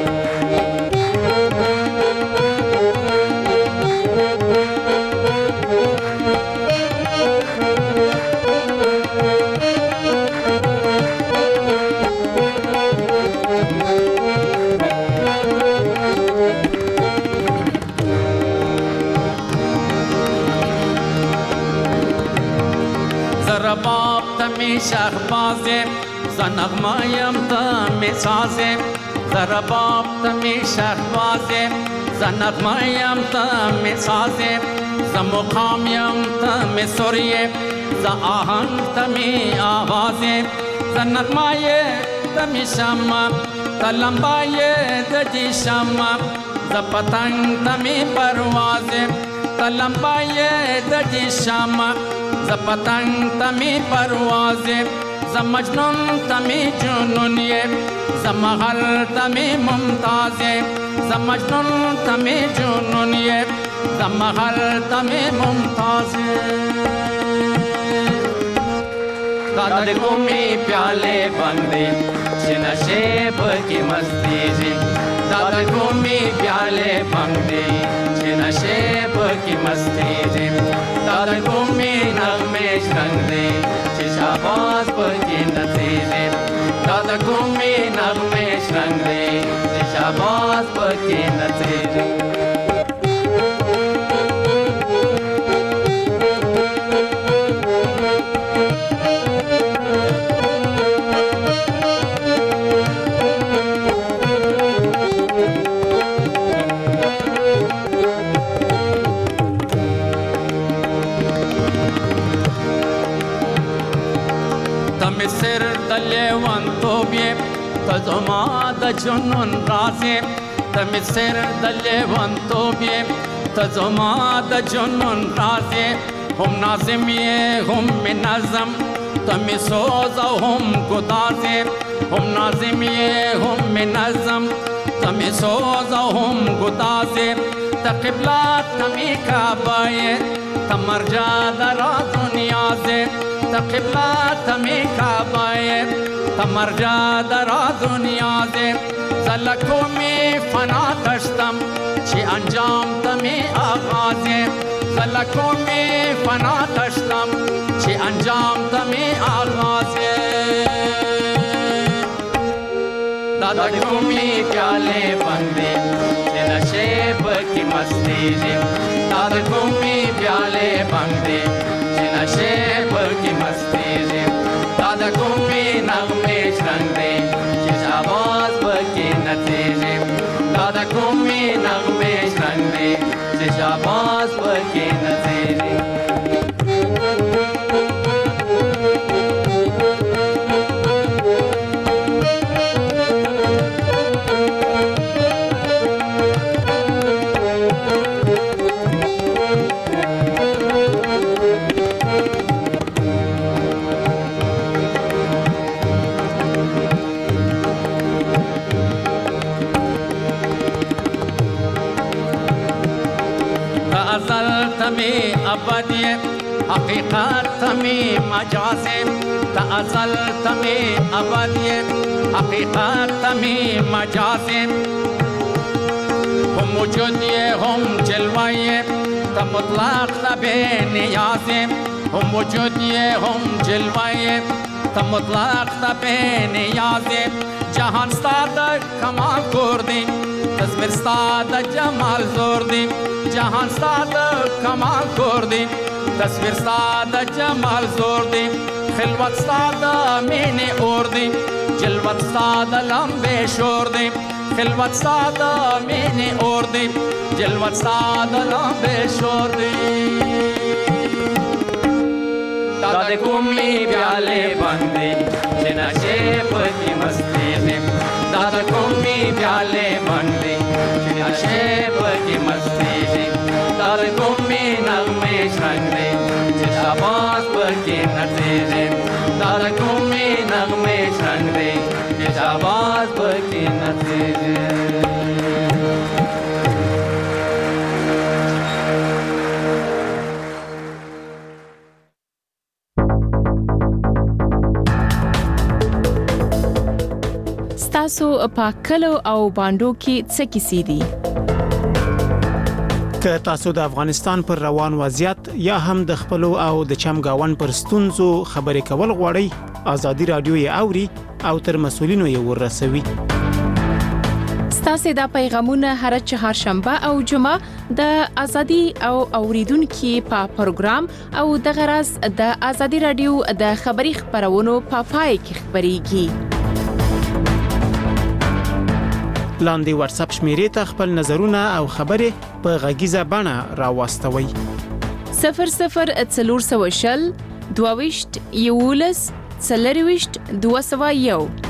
बाप तमी शहबाजे ज़नगमायम तमी साजे ज़रा बाप तमी शहबाजे ज़नगमायम तमी साजे ज़मुखामयम तमी सुरिये ज़ आहंग तमी आवाज़े ज़नगमाये तमी शम्मा तलम्बाये दजी शम्मा ज़ पतंग तमी परवाज़े तलम्बाये दजी शम्मा ज़ पतंग तमी परवाज़े ज़ मजनून तमी जुनूनिये ज़ महल तमी मुमताज़े ज़ मजनून तमी जुनूनिये ज़ महल तमी मुमताज़े दादा घूमी प्याले बंदे नशेब की मस्ती जी दादा घूमी प्याले बंदे नशेब की मस्ती जी दादा घूमी नगमेश रंग दे शाबाश पकी नतीजे दादा घूमी नगमेश रंग दे शाबाश पकी नतीजे सिर दले वन तोबे तजमा द जुनून राजे तम सिर दले वन तोबे तजमा द जुनून राजे हम नाज़िम ये हम नज़म तम सोज़ हम गुदाजे हम नाज़िम ये हम नज़म तम सोज़ हम गुदाजे तक़िबला तमी काबाए तमरजा दरा दुनिया से तक़िबला तमी काबाए तमरजा दरा दुनिया से ज़लकों में फना दश्तम ची अंजाम तमी आगाज़े ज़लकों में फना दश्तम ची अंजाम तमी आगाज़े दादा घूमी प्याले बंदे नशेब की मस्ती जी दादा घूमी प्याले बंदे नशेब की मस्ती जी दादा घूमी नगमेश रंग दे शाबाश की नतीजे दादा घूमी नगमेश रंग दे शाबाश की नतीजे तमी अबदिय हकीकत तमी मजाज़े तअज़ल तमी अबदिय हकीकत तमी मजाज़े हम वजूदिय हम जलवाए तमुतलक तबे नियाज़े हम वजूदिय हम जलवाए तमुतलक तबे नियाज़े जहान सादा कमाल कोर्दी तस्वीर सादा जमाल जोर दी जहान सादा कमाल कोर्दी तस्वीर सादा जमाल जोर दी खिलवत सादा मीने और दी जलवत सादा लंबे शोर दी खिलवत सादा मीने और दी जलवत सादा लंबे शोर दी दादा घूमी प्याले बंदे नशेब की मस्ती में दादा घूमी प्याले बंदे नशेब की मस्ती में दादा घूमी नगमेश रंग दे शाबाश की नतीजे दादा घूमी नगमेश रंग दे शाबाश की नतीजे ستاسو په کلو او باندو کې څه کیسې دي؟ که تاسو د افغانستان پر روان وضعیت یا هم د خپلو او د چمګاون پر ستونزو خبرې کول غواړئ، ازادي رادیو یې اوري او تر مسولینو یې ورسوي. ستاسو د پیغامونه هر چهارشنبه او جمعه د ازادي او اوریدونکو په پروګرام او د غرض د ازادي رادیو د خبري خبرونو په پای کې خبريږي. لاندې واتس اپ شمیرې ته خپل نظرونه او خبرې په غږیزه بڼه راوستوي. 00 420 22 11 201